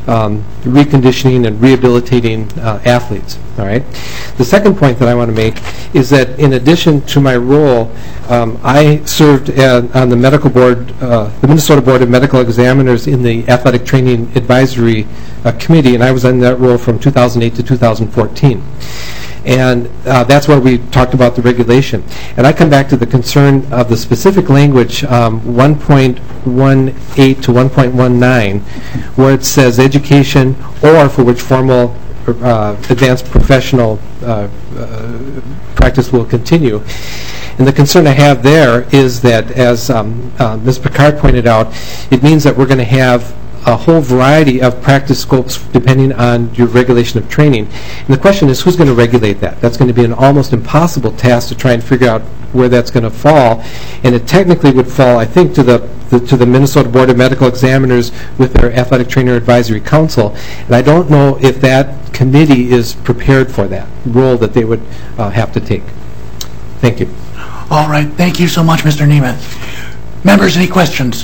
reconditioning and rehabilitating athletes. All right. The second point that I want to make is that in addition to my role, I served on the medical board, the Minnesota Board of Medical Examiners in the Athletic Training Advisory Committee, and I was in that role from 2008 to 2014. And that's where we talked about the regulation. And I come back to the concern of the specific language 1.18 to 1.19, where it says education or for which formal advanced professional practice will continue. And the concern I have there is that, as Ms. Picard pointed out, it means that we're going to have a whole variety of practice scopes depending on your regulation of training. And the question is, who's going to regulate that? That's going to be an almost impossible task to try and figure out where that's going to fall. And it technically would fall, I think, to the Minnesota Board of Medical Examiners with their Athletic Trainer Advisory Council. And I don't know if that committee is prepared for that role that they would have to take. Thank you. All right. Thank you so much, Mr. Nemeth. Members, any questions?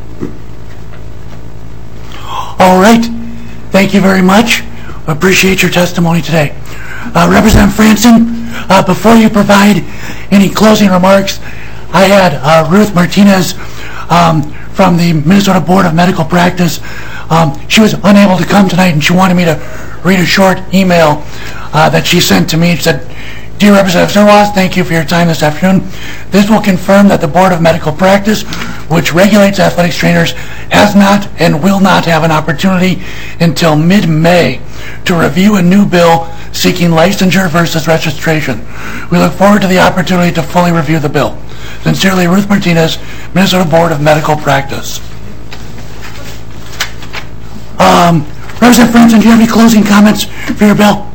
All right. Thank you very much. Appreciate your testimony today. Representative Franson, before you provide any closing remarks, I had Ruth Martinez from the Minnesota Board of Medical Practice. She was unable to come tonight, and she wanted me to read a short email that she sent to me. She said, "Dear Representative Zerwas, thank you for your time this afternoon. This will confirm that the Board of Medical Practice, which regulates athletics trainers, has not and will not have an opportunity until mid-May to review a new bill seeking licensure versus registration. We look forward to the opportunity to fully review the bill. Sincerely, Ruth Martinez, Minnesota Board of Medical Practice." Representative Franson, do you have any closing comments for your bill?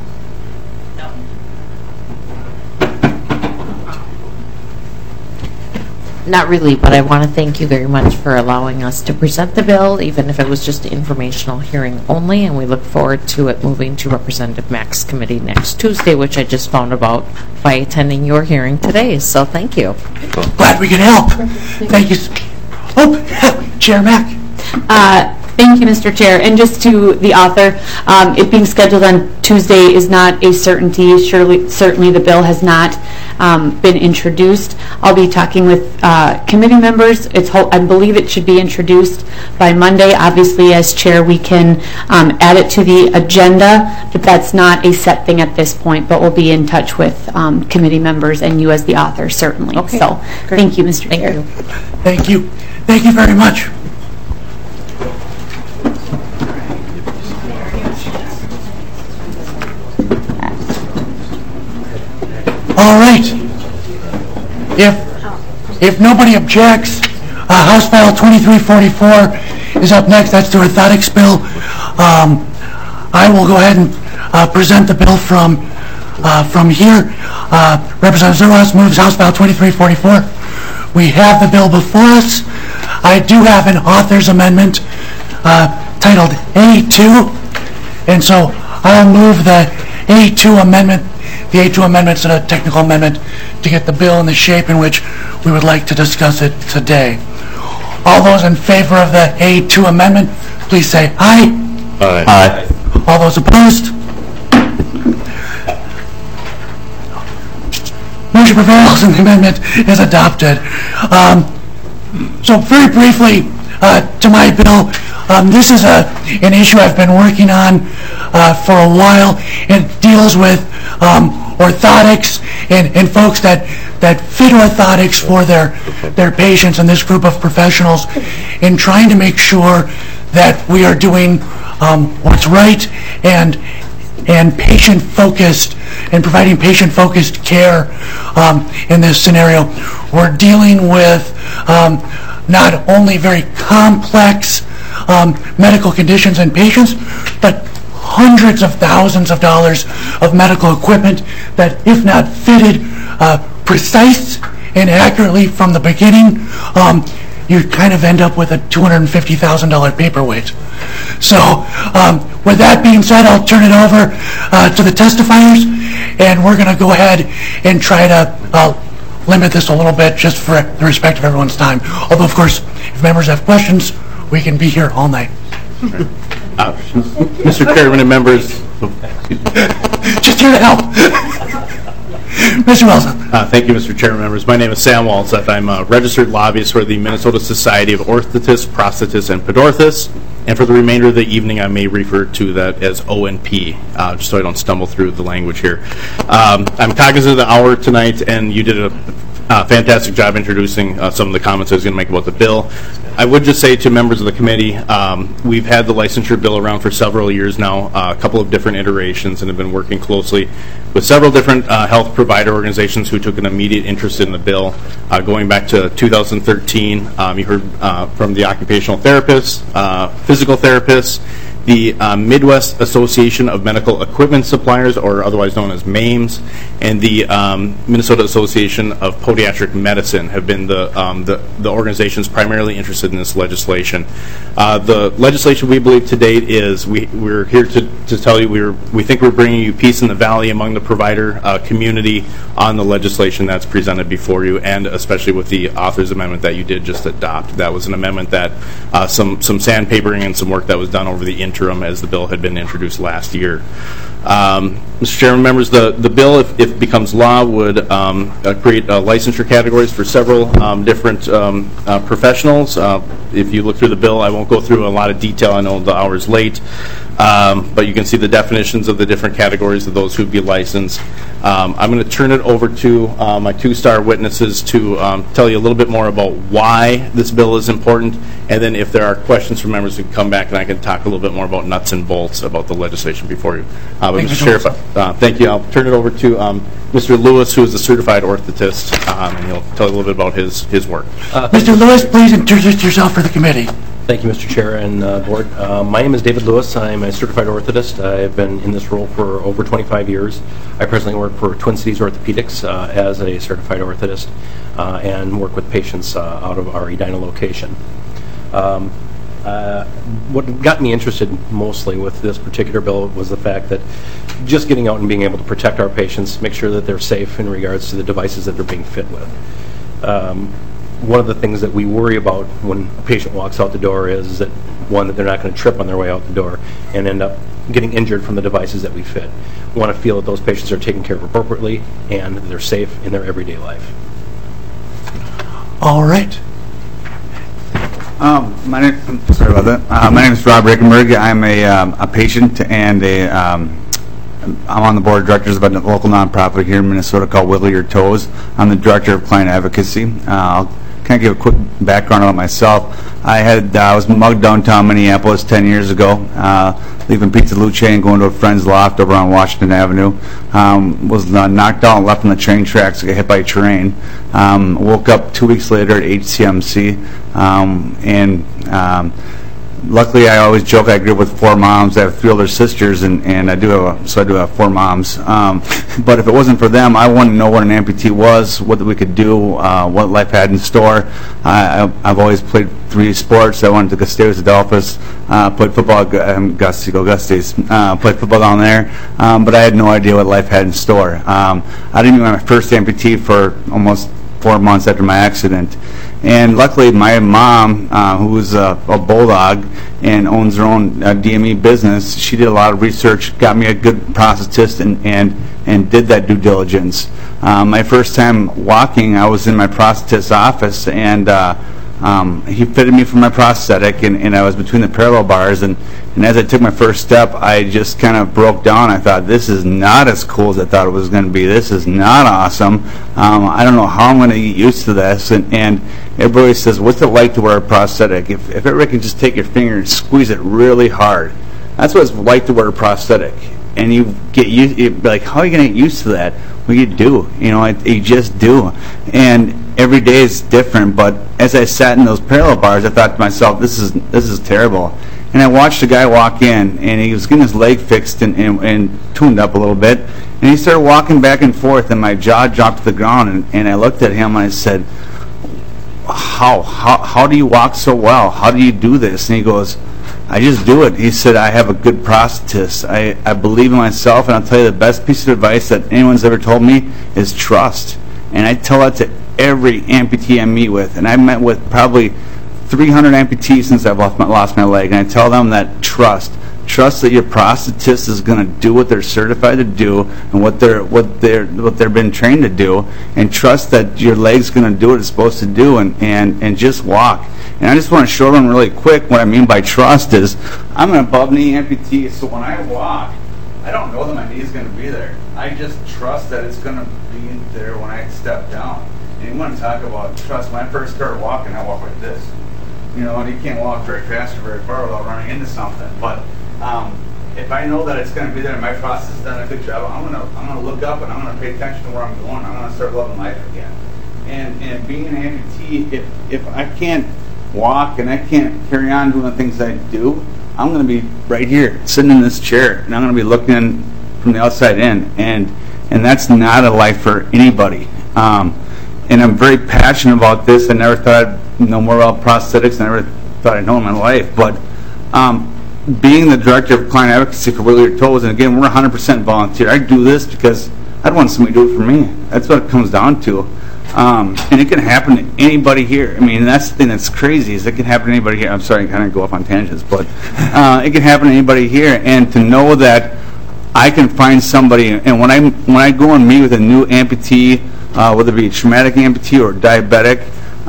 Not really, but I want to thank you very much for allowing us to present the bill, even if it was just an informational hearing only, and we look forward to it moving to Representative Mack's committee next Tuesday, which I just found about by attending your hearing today, so thank you. Glad we could help. Thank you. Oh, Chair Mack. Thank you, Mr. Chair. And just to the author, it being scheduled on Tuesday is not a certainty. Certainly the bill has not been introduced. I'll be talking with committee members. I believe it should be introduced by Monday. Obviously, as chair, we can add it to the agenda, but that's not a set thing at this point. But we'll be in touch with committee members and you as the author, certainly. Okay. So thank you, Mr. Chair. Thank you. Thank you very much. All right. If nobody objects, House File 2344 is up next. That's the orthotics bill. I will go ahead and present the bill from here. Representative Zerwas moves House File 2344. We have the bill before us. I do have an author's amendment titled A2, and so I'll move the A2 amendment. The A2 amendment's a technical amendment to get the bill in the shape in which we would like to discuss it today. All those in favor of the A2 amendment, please say aye. Aye. Aye. All those opposed? Motion prevails and the amendment is adopted. So very briefly, to my bill, this is an issue I've been working on for a while. It deals with orthotics and folks that fit orthotics for their patients and this group of professionals, in trying to make sure that we are doing what's right and patient-focused and providing patient-focused care in this scenario. We're dealing with not only very complex medical conditions in patients, but hundreds of thousands of dollars of medical equipment that, if not fitted precise and accurately from the beginning, you kind of end up with a $250,000 paperweight. So with that being said, I'll turn it over to the testifiers, and we're going to go ahead and try to limit this a little bit just for the respect of everyone's time. Although, of course, if members have questions, we can be here all night. Mr. Chairman and members. Just here to help. Mr. Wilson. Thank you, Mr. Chairman and members. My name is Sam Walseth. I'm a registered lobbyist for the Minnesota Society of Orthotists, Prosthetists, and Podorthists. And for the remainder of the evening, I may refer to that as ONP, just so I don't stumble through the language here. I'm cognizant of the hour tonight, and you did a fantastic job introducing some of the comments I was going to make about the bill. I would just say to members of the committee, we've had the licensure bill around for several years now, a couple of different iterations, and have been working closely with several different health provider organizations who took an immediate interest in the bill. Going back to 2013, you heard from the occupational therapists, physical therapists, the Midwest Association of Medical Equipment Suppliers, or otherwise known as MAMES, and the Minnesota Association of Podiatric Medicine have been the organizations primarily interested in this legislation. The legislation we believe to date is, we're here to tell you we think we're bringing you peace in the valley among the provider community on the legislation that's presented before you, and especially with the author's amendment that you did just adopt. That was an amendment that some sandpapering and some work that was done over the interim as the bill had been introduced last year. Mr. Chairman, members, the bill, if it becomes law, would create licensure categories for several different professionals. If you look through the bill, I won't go through a lot of detail. I know the hour's late. But you can see the definitions of the different categories of those who would be licensed. I'm going to turn it over to my two-star witnesses to tell you a little bit more about why this bill is important, and then if there are questions from members, we can come back and I can talk a little bit more about nuts and bolts about the legislation before you. Mr. Sheriff, thank you. I'll turn it over to Mr. Lewis, who is a certified orthotist, and he'll tell you a little bit about his work. Mr. Lewis, please introduce yourself for the committee. Thank you, Mr. Chair and Board. My name is David Lewis. I'm a certified orthotist. I've been in this role for over 25 years. I presently work for Twin Cities Orthopedics as a certified orthotist and work with patients out of our Edina location. What got me interested mostly with this particular bill was the fact that just getting out and being able to protect our patients, make sure that they're safe in regards to the devices that they're being fit with. One of the things that we worry about when a patient walks out the door is that, one, that they're not going to trip on their way out the door and end up getting injured from the devices that we fit. We want to feel that those patients are taken care of appropriately and that they're safe in their everyday life. All right. My name is Rob Rickenberg. I'm a patient and I'm on the board of directors of a local nonprofit here in Minnesota called Wiggle Your Toes. I'm the director of client advocacy. I'll kind of give a quick background about myself. I was mugged downtown Minneapolis 10 years ago, leaving Pizza Luce and going to a friend's loft over on Washington Avenue. Was knocked out and left on the train tracks to get hit by a train. Woke up 2 weeks later at HCMC, and luckily, I always joke I grew up with 4 moms. I have 3 older sisters, and I do have 4 moms. But if it wasn't for them, I wouldn't know what an amputee was, what we could do, what life had in store. I've always played 3 sports. I went to Gustavus Adolphus, played football at Gusties, played football down there, but I had no idea what life had in store. I didn't even have my first amputee for almost 4 months after my accident. And luckily, my mom, who's a bulldog and owns her own DME business, she did a lot of research, got me a good prosthetist, and did that due diligence. My first time walking, I was in my prosthetist's office, and he fitted me for my prosthetic, and I was between the parallel bars, and as I took my first step, I just kind of broke down. I thought, this is not as cool as I thought it was going to be. This is not awesome. I don't know how I'm going to get used to this. And everybody says, what's it like to wear a prosthetic? If everybody can just take your finger and squeeze it really hard, that's what it's like to wear a prosthetic. And you get used, like, how are you going to get used to that? Well, you do. You just do. And every day is different. But as I sat in those parallel bars, I thought to myself, this is terrible. And I watched a guy walk in, and he was getting his leg fixed and tuned up a little bit. And he started walking back and forth, and my jaw dropped to the ground. And I looked at him, and I said, how do you walk so well? How do you do this? And he goes, I just do it. He said, I have a good prosthetist. I believe in myself, and I'll tell you the best piece of advice that anyone's ever told me is trust. And I tell that to every amputee I meet with. And I've met with probably 300 amputees since I've lost my leg, and I tell them that trust. trust that your prosthetist is going to do what they're certified to do and what they've been trained to do, and trust that your leg's going to do what it's supposed to do, and just walk. And I just want to show them really quick what I mean by trust is I'm an above knee amputee, so when I walk, I don't know that my knee is going to be there. I just trust that it's going to be there when I step down. And you want to talk about trust. When I first started walking, I walk like this. You know, and you can't walk very fast or very far without running into something. But if I know that it's going to be there and my process has done a good job, I'm going to look up and I'm going to pay attention to where I'm going. I'm going to start loving life again. And being an amputee, if I can't walk and I can't carry on doing the things I do, I'm going to be right here, sitting in this chair, and I'm going to be looking from the outside in. And that's not a life for anybody. And I'm very passionate about this. I never thought I'd know more about prosthetics. I never thought I'd know in my life. But being the director of client advocacy for Wiggle Your Toes, and again, we're 100% volunteer. I do this because I'd want somebody to do it for me. That's what it comes down to. And it can happen to anybody here. I mean, that's the thing that's crazy is it can happen to anybody here. I'm sorry, I kind of go off on tangents, but it can happen to anybody here. And to know that I can find somebody, and when I go and meet with a new amputee, whether it be a traumatic amputee or diabetic,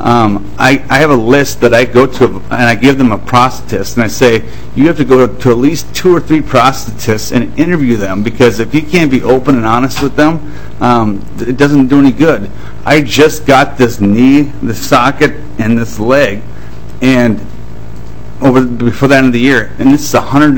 I have a list that I go to, and I give them a prosthetist, and I say, you have to go to at least 2 or 3 prosthetists and interview them, because if you can't be open and honest with them, it doesn't do any good. I just got this knee, this socket, and this leg, and before the end of the year, and this is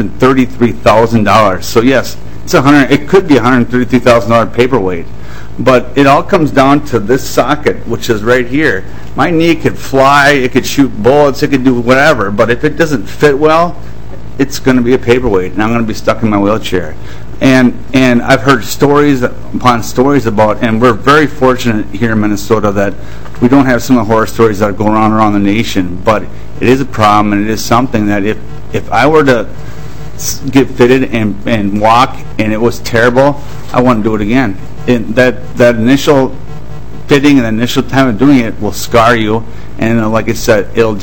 $133,000. So yes, it could be $133,000 paperweight. But it all comes down to this socket, which is right here. My knee could fly, it could shoot bullets, it could do whatever, but if it doesn't fit well, it's going to be a paperweight, and I'm going to be stuck in my wheelchair. And I've heard stories upon stories about, and we're very fortunate here in Minnesota that we don't have some of the horror stories that go around the nation, but it is a problem, and it is something that if I were to get fitted and walk and it was terrible, I wouldn't do it again. And that initial fitting and the initial time of doing it will scar you, and like I said, it'll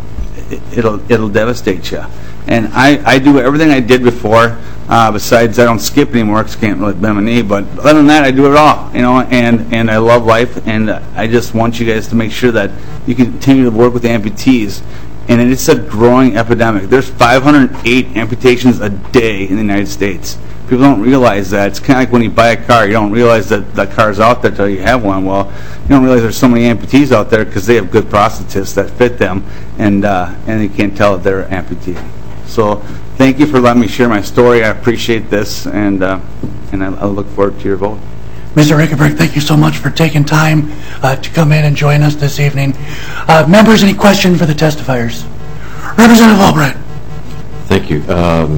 devastate you. And I do everything I did before. Besides, I don't skip anymore because I can't really bend my knee. But other than that, I do it all. You know, and I love life, and I just want you guys to make sure that you continue to work with amputees. And it's a growing epidemic. There's 508 amputations a day in the United States. People don't realize that. It's kind of like when you buy a car. You don't realize that that car's out there until you have one. Well, you don't realize there's so many amputees out there because they have good prosthetists that fit them, and you can't tell that they're amputee. So thank you for letting me share my story. I appreciate this, and I look forward to your vote. Mr. Rickenberg, thank you so much for taking time to come in and join us this evening. Members, any questions for the testifiers? Representative Albright. Thank you.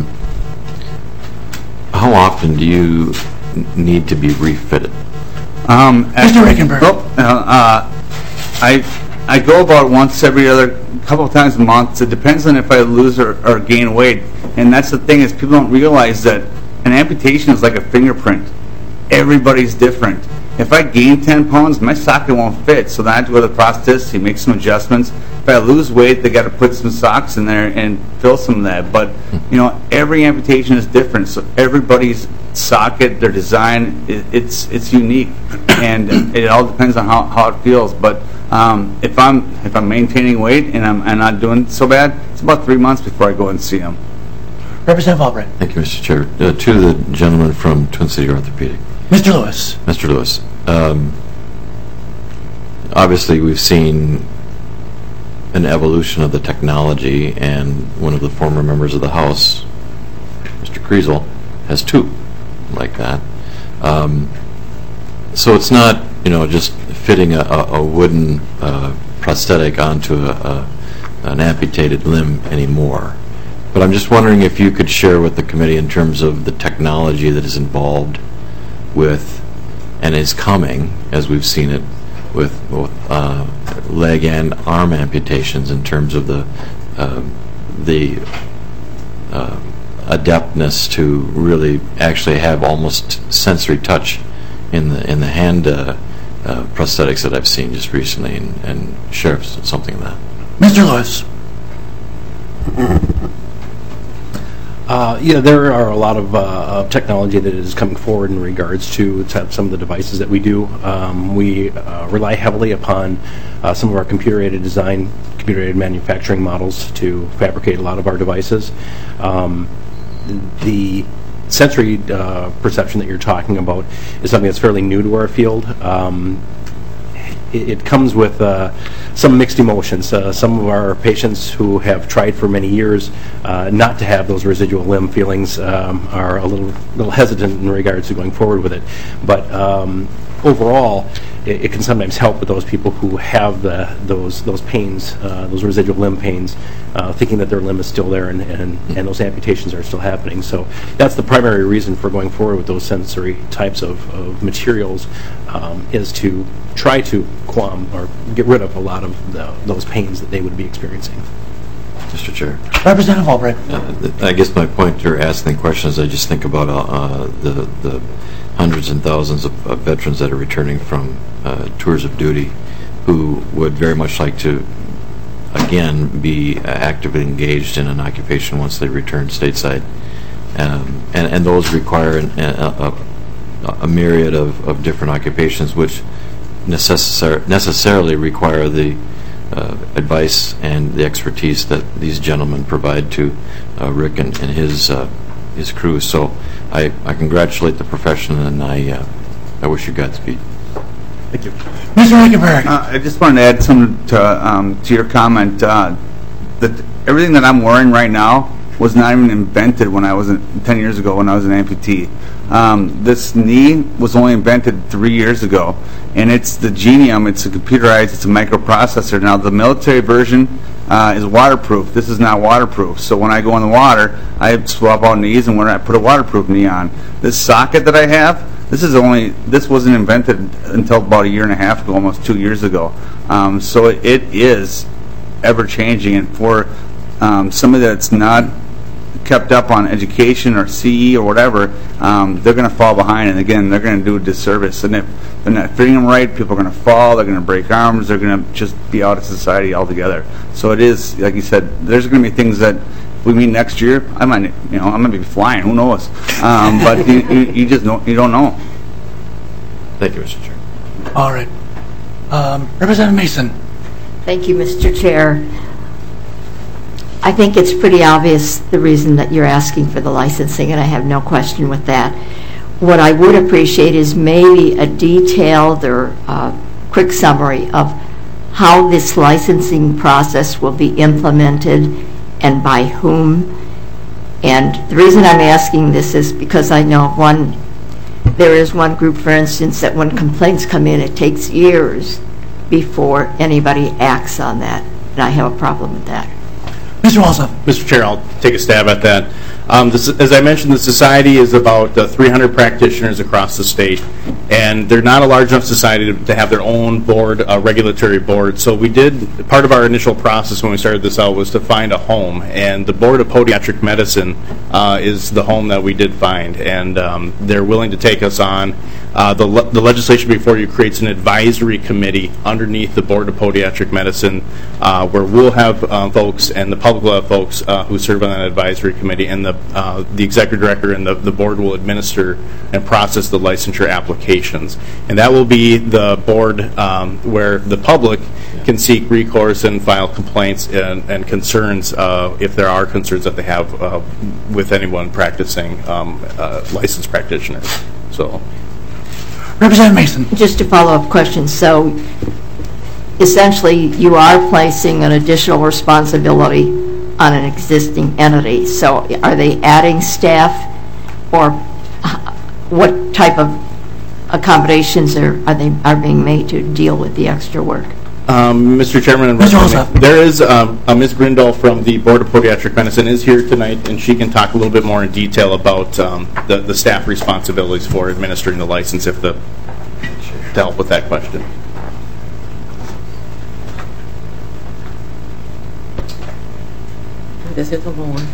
How often do you need to be refitted? Mr. Rickenberg. I go about once every couple of times a month. It depends on if I lose or gain weight. And that's the thing is people don't realize that an amputation is like a fingerprint. Everybody's different. If I gain 10 pounds, my socket won't fit, so then I have to go to the prosthetist. He makes some adjustments. If I lose weight, they got to put some socks in there and fill some of that. But you know, every amputation is different, so everybody's socket, their design, it's unique, and it all depends on how it feels. But if I'm maintaining weight and I'm not doing so bad, it's about 3 months before I go and see him. Representative Albright. Thank you, Mr. Chair. To the gentleman from Twin City Orthopedic. Mr. Lewis. Mr. Lewis. Obviously, we've seen an evolution of the technology, and one of the former members of the House, Mr. Kriesel, has 2 like that. So it's not, just fitting a wooden prosthetic onto an amputated limb anymore. But I'm just wondering if you could share with the committee in terms of the technology that is involved with, and is coming, as we've seen it, with both leg and arm amputations in terms of the adeptness to really actually have almost sensory touch in the hand prosthetics that I've seen just recently, and share something of that. Mr. Lewis. There are a lot of technology that is coming forward in regards to some of the devices that we do. We rely heavily upon some of our computer-aided design, computer-aided manufacturing models to fabricate a lot of our devices. The sensory perception that you're talking about is something that's fairly new to our field. It comes with some mixed emotions. Some of our patients who have tried for many years not to have those residual limb feelings are a little hesitant in regards to going forward with it. But overall, it can sometimes help with those people who have those pains, those residual limb pains, thinking that their limb is still there and those amputations are still happening. So that's the primary reason for going forward with those sensory types of materials, is to try to qualm or get rid of a lot of those pains that they would be experiencing. Mr. Chair. Representative Albright. I guess my point to asking the question is I just think about the hundreds and thousands of veterans that are returning from tours of duty who would very much like to, again, be actively engaged in an occupation once they return stateside. And those require a myriad of different occupations which necessarily require the advice and the expertise that these gentlemen provide to Rick and his crew. So I congratulate the profession, and I wish you Godspeed. Thank you. Mr. Eichenberg. I just wanted to add something to your comment. That everything that I'm wearing right now was not even invented when I was 10 years ago when I was an amputee. This knee was only invented 3 years ago, and it's the Genium. It's a computerized, it's a microprocessor. Now the military version is waterproof. This is not waterproof. So when I go in the water, I swap out knees, and when I put a waterproof knee on, this socket that I have, this wasn't invented until about 1.5 years ago, almost 2 years ago. So it is ever changing, and for somebody that's not kept up on education or CE or whatever, they're going to fall behind, and again, they're going to do a disservice. And if they're not fitting them right, people are going to fall, they're going to break arms, they're going to just be out of society altogether. So it is, like you said, there's going to be things that we meet next year. I might be flying. Who knows? But you just don't know. Thank you, Mr. Chair. All right. Representative Mason. Thank you, Mr. Chair. I think it's pretty obvious the reason that you're asking for the licensing, and I have no question with that. What I would appreciate is maybe a detailed or quick summary of how this licensing process will be implemented and by whom. And the reason I'm asking this is because I know there is one group, for instance, that when complaints come in, it takes years before anybody acts on that, and I have a problem with that. Mr. Walsall. Mr. Chair, I'll take a stab at that. As I mentioned, the society is about 300 practitioners across the state, and they're not a large enough society to have their own board, regulatory board. So part of our initial process when we started this out was to find a home, and the Board of Podiatric Medicine is the home that we did find, and they're willing to take us on. The legislation before you creates an advisory committee underneath the Board of Podiatric Medicine where we'll have folks and the public will have folks who serve on that advisory committee, and the executive director and the board will administer and process the licensure applications. And that will be the board where the public can seek recourse and file complaints and concerns if there are concerns that they have with anyone practicing licensed practitioners. So. Representative Mason. Just a follow-up question. So essentially you are placing an additional responsibility on an existing entity. So are they adding staff, or what type of accommodations are being made to deal with the extra work? Mr. Chairman, there is Ms. Grindal from the Board of Podiatric Medicine is here tonight, and she can talk a little bit more in detail about the staff responsibilities for administering the license to help with that question. This is a long one.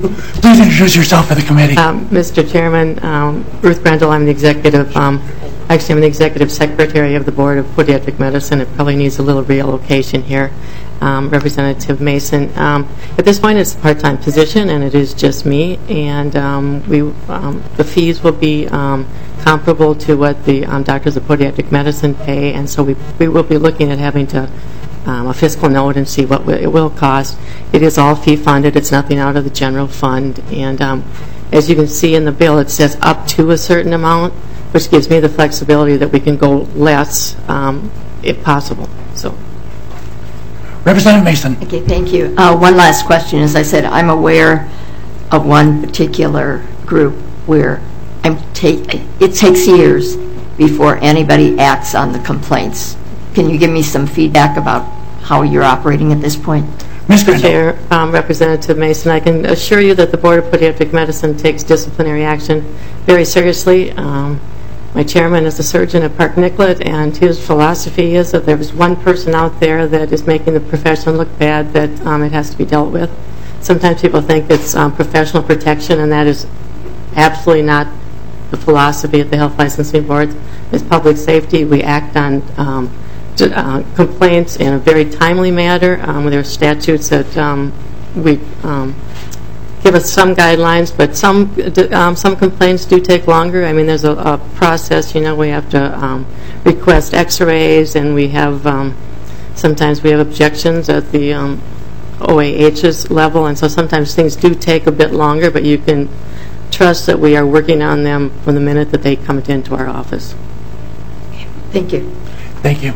Please introduce yourself for the committee. Mr. Chairman, Ruth Grindal, I'm the executive. I Actually, I'm the executive secretary of the Board of Podiatric Medicine. It probably needs a little reallocation here. Representative Mason. At this point, it's a part-time position, and it is just me. And the fees will be comparable to what the doctors of podiatric medicine pay, and so we will be looking at having to a fiscal note and see what it will cost. It is all fee-funded. It's nothing out of the general fund. And as you can see in the bill, it says up to a certain amount, which gives me the flexibility that we can go less if possible. So. Representative Mason. Okay, thank you. One last question. As I said, I'm aware of one particular group where it takes years before anybody acts on the complaints. Can you give me some feedback about how you're operating at this point? Mr. Chair, Representative Mason, I can assure you that the Board of Podiatric Medicine takes disciplinary action very seriously. My chairman is a surgeon at Park Nicollet, and his philosophy is that there's one person out there that is making the profession look bad, that it has to be dealt with. Sometimes people think it's professional protection, and that is absolutely not the philosophy of the Health Licensing Board. It's public safety. We act on complaints in a very timely manner. There are statutes that we give us some guidelines, but some complaints do take longer. I mean, there's a process. We have to request X-rays, and we have sometimes we have objections at the OAH's level, and so sometimes things do take a bit longer. But you can trust that we are working on them from the minute that they come into our office. Thank you. Thank you.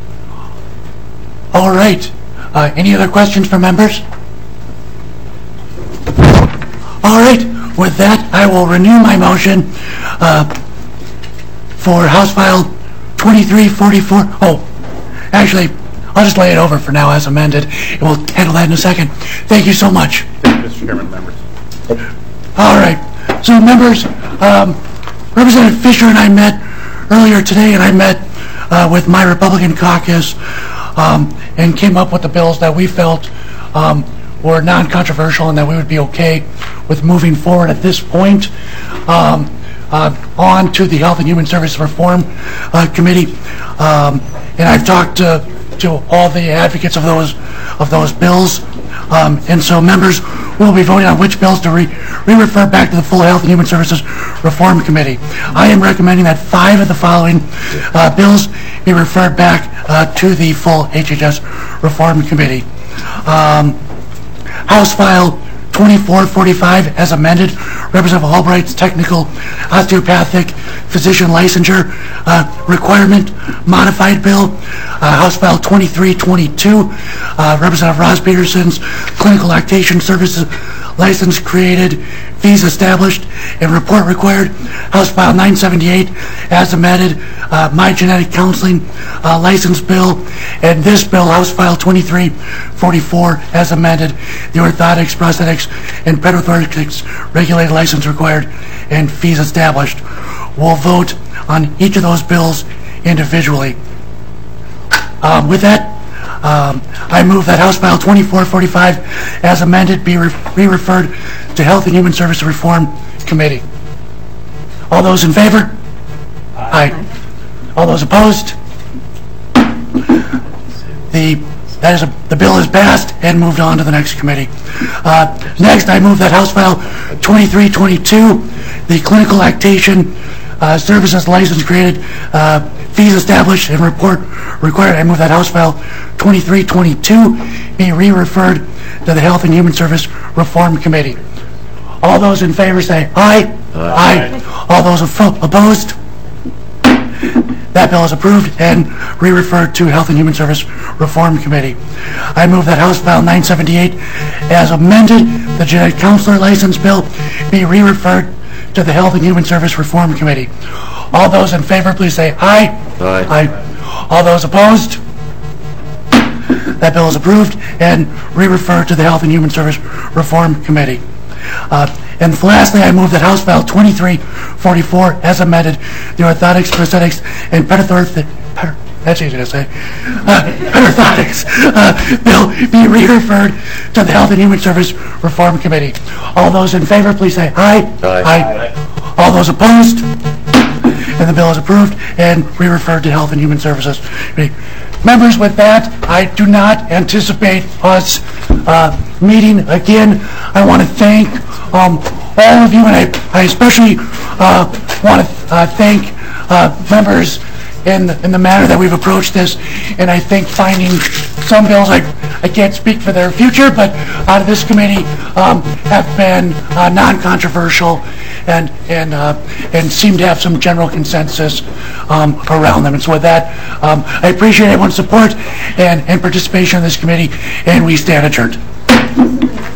All right. Any other questions from members? All right. With that, I will renew my motion for House File 2344. Oh, actually, I'll just lay it over for now as amended, and we'll handle that in a second. Thank you so much. Thank you, Mr. Chairman, members. All right. So, members, Representative Fisher and I met earlier today, and I met with my Republican caucus and came up with the bills that we felt were non-controversial and that we would be okay with moving forward at this point on to the Health and Human Services Reform Committee. And I've talked to all the advocates of those bills. And so members will be voting on which bills to re-refer back to the full Health and Human Services Reform Committee. I am recommending that 5 of the following bills be referred back to the full HHS Reform Committee. House File 2445 as amended, Representative Albright's technical osteopathic physician licensure requirement modified bill. House File 2322, Representative Ross Peterson's clinical lactation services license created, fees established, and report required. House File 978 as amended, my genetic counseling license bill, and this bill, House File 2344 as amended, the orthotics, prosthetics, and pedorthotics regulated license required and fees established. We'll vote on each of those bills individually. With that, I move that House File 2445 as amended be re-referred to Health and Human Services Reform Committee. All those in favor? Aye. All those opposed? The bill is passed and moved on to the next committee. Next, I move that House File 2322, the clinical lactation services license created, fees established, and report required. I move that House File 2322 be re-referred to the Health and Human Service Reform Committee. All those in favor say aye. Aye. All those opposed? That bill is approved and re-referred to Health and Human Service Reform Committee. I move that House File 978 as amended, the genetic counselor license bill, be re-referred to the Health and Human Service Reform Committee. All those in favor, please say aye. Aye. Aye. All those opposed? That bill is approved and re-referred to the Health and Human Service Reform Committee. And lastly, I move that House File 2344 as amended, the orthotics, prosthetics, and pedorthotics bill be re-referred to the Health and Human Service Reform Committee. All those in favor, please say aye. Aye. Aye. All those opposed? and the bill is approved and re-referred to Health and Human Services Committee. Members, with that, I do not anticipate us meeting again. I want to thank all of you, and I especially want to thank members in the manner that we've approached this. And I think finding some bills, I can't speak for their future, but out of this committee have been non-controversial and seem to have some general consensus around them. And so with that, I appreciate everyone's support and participation in this committee, and we stand adjourned.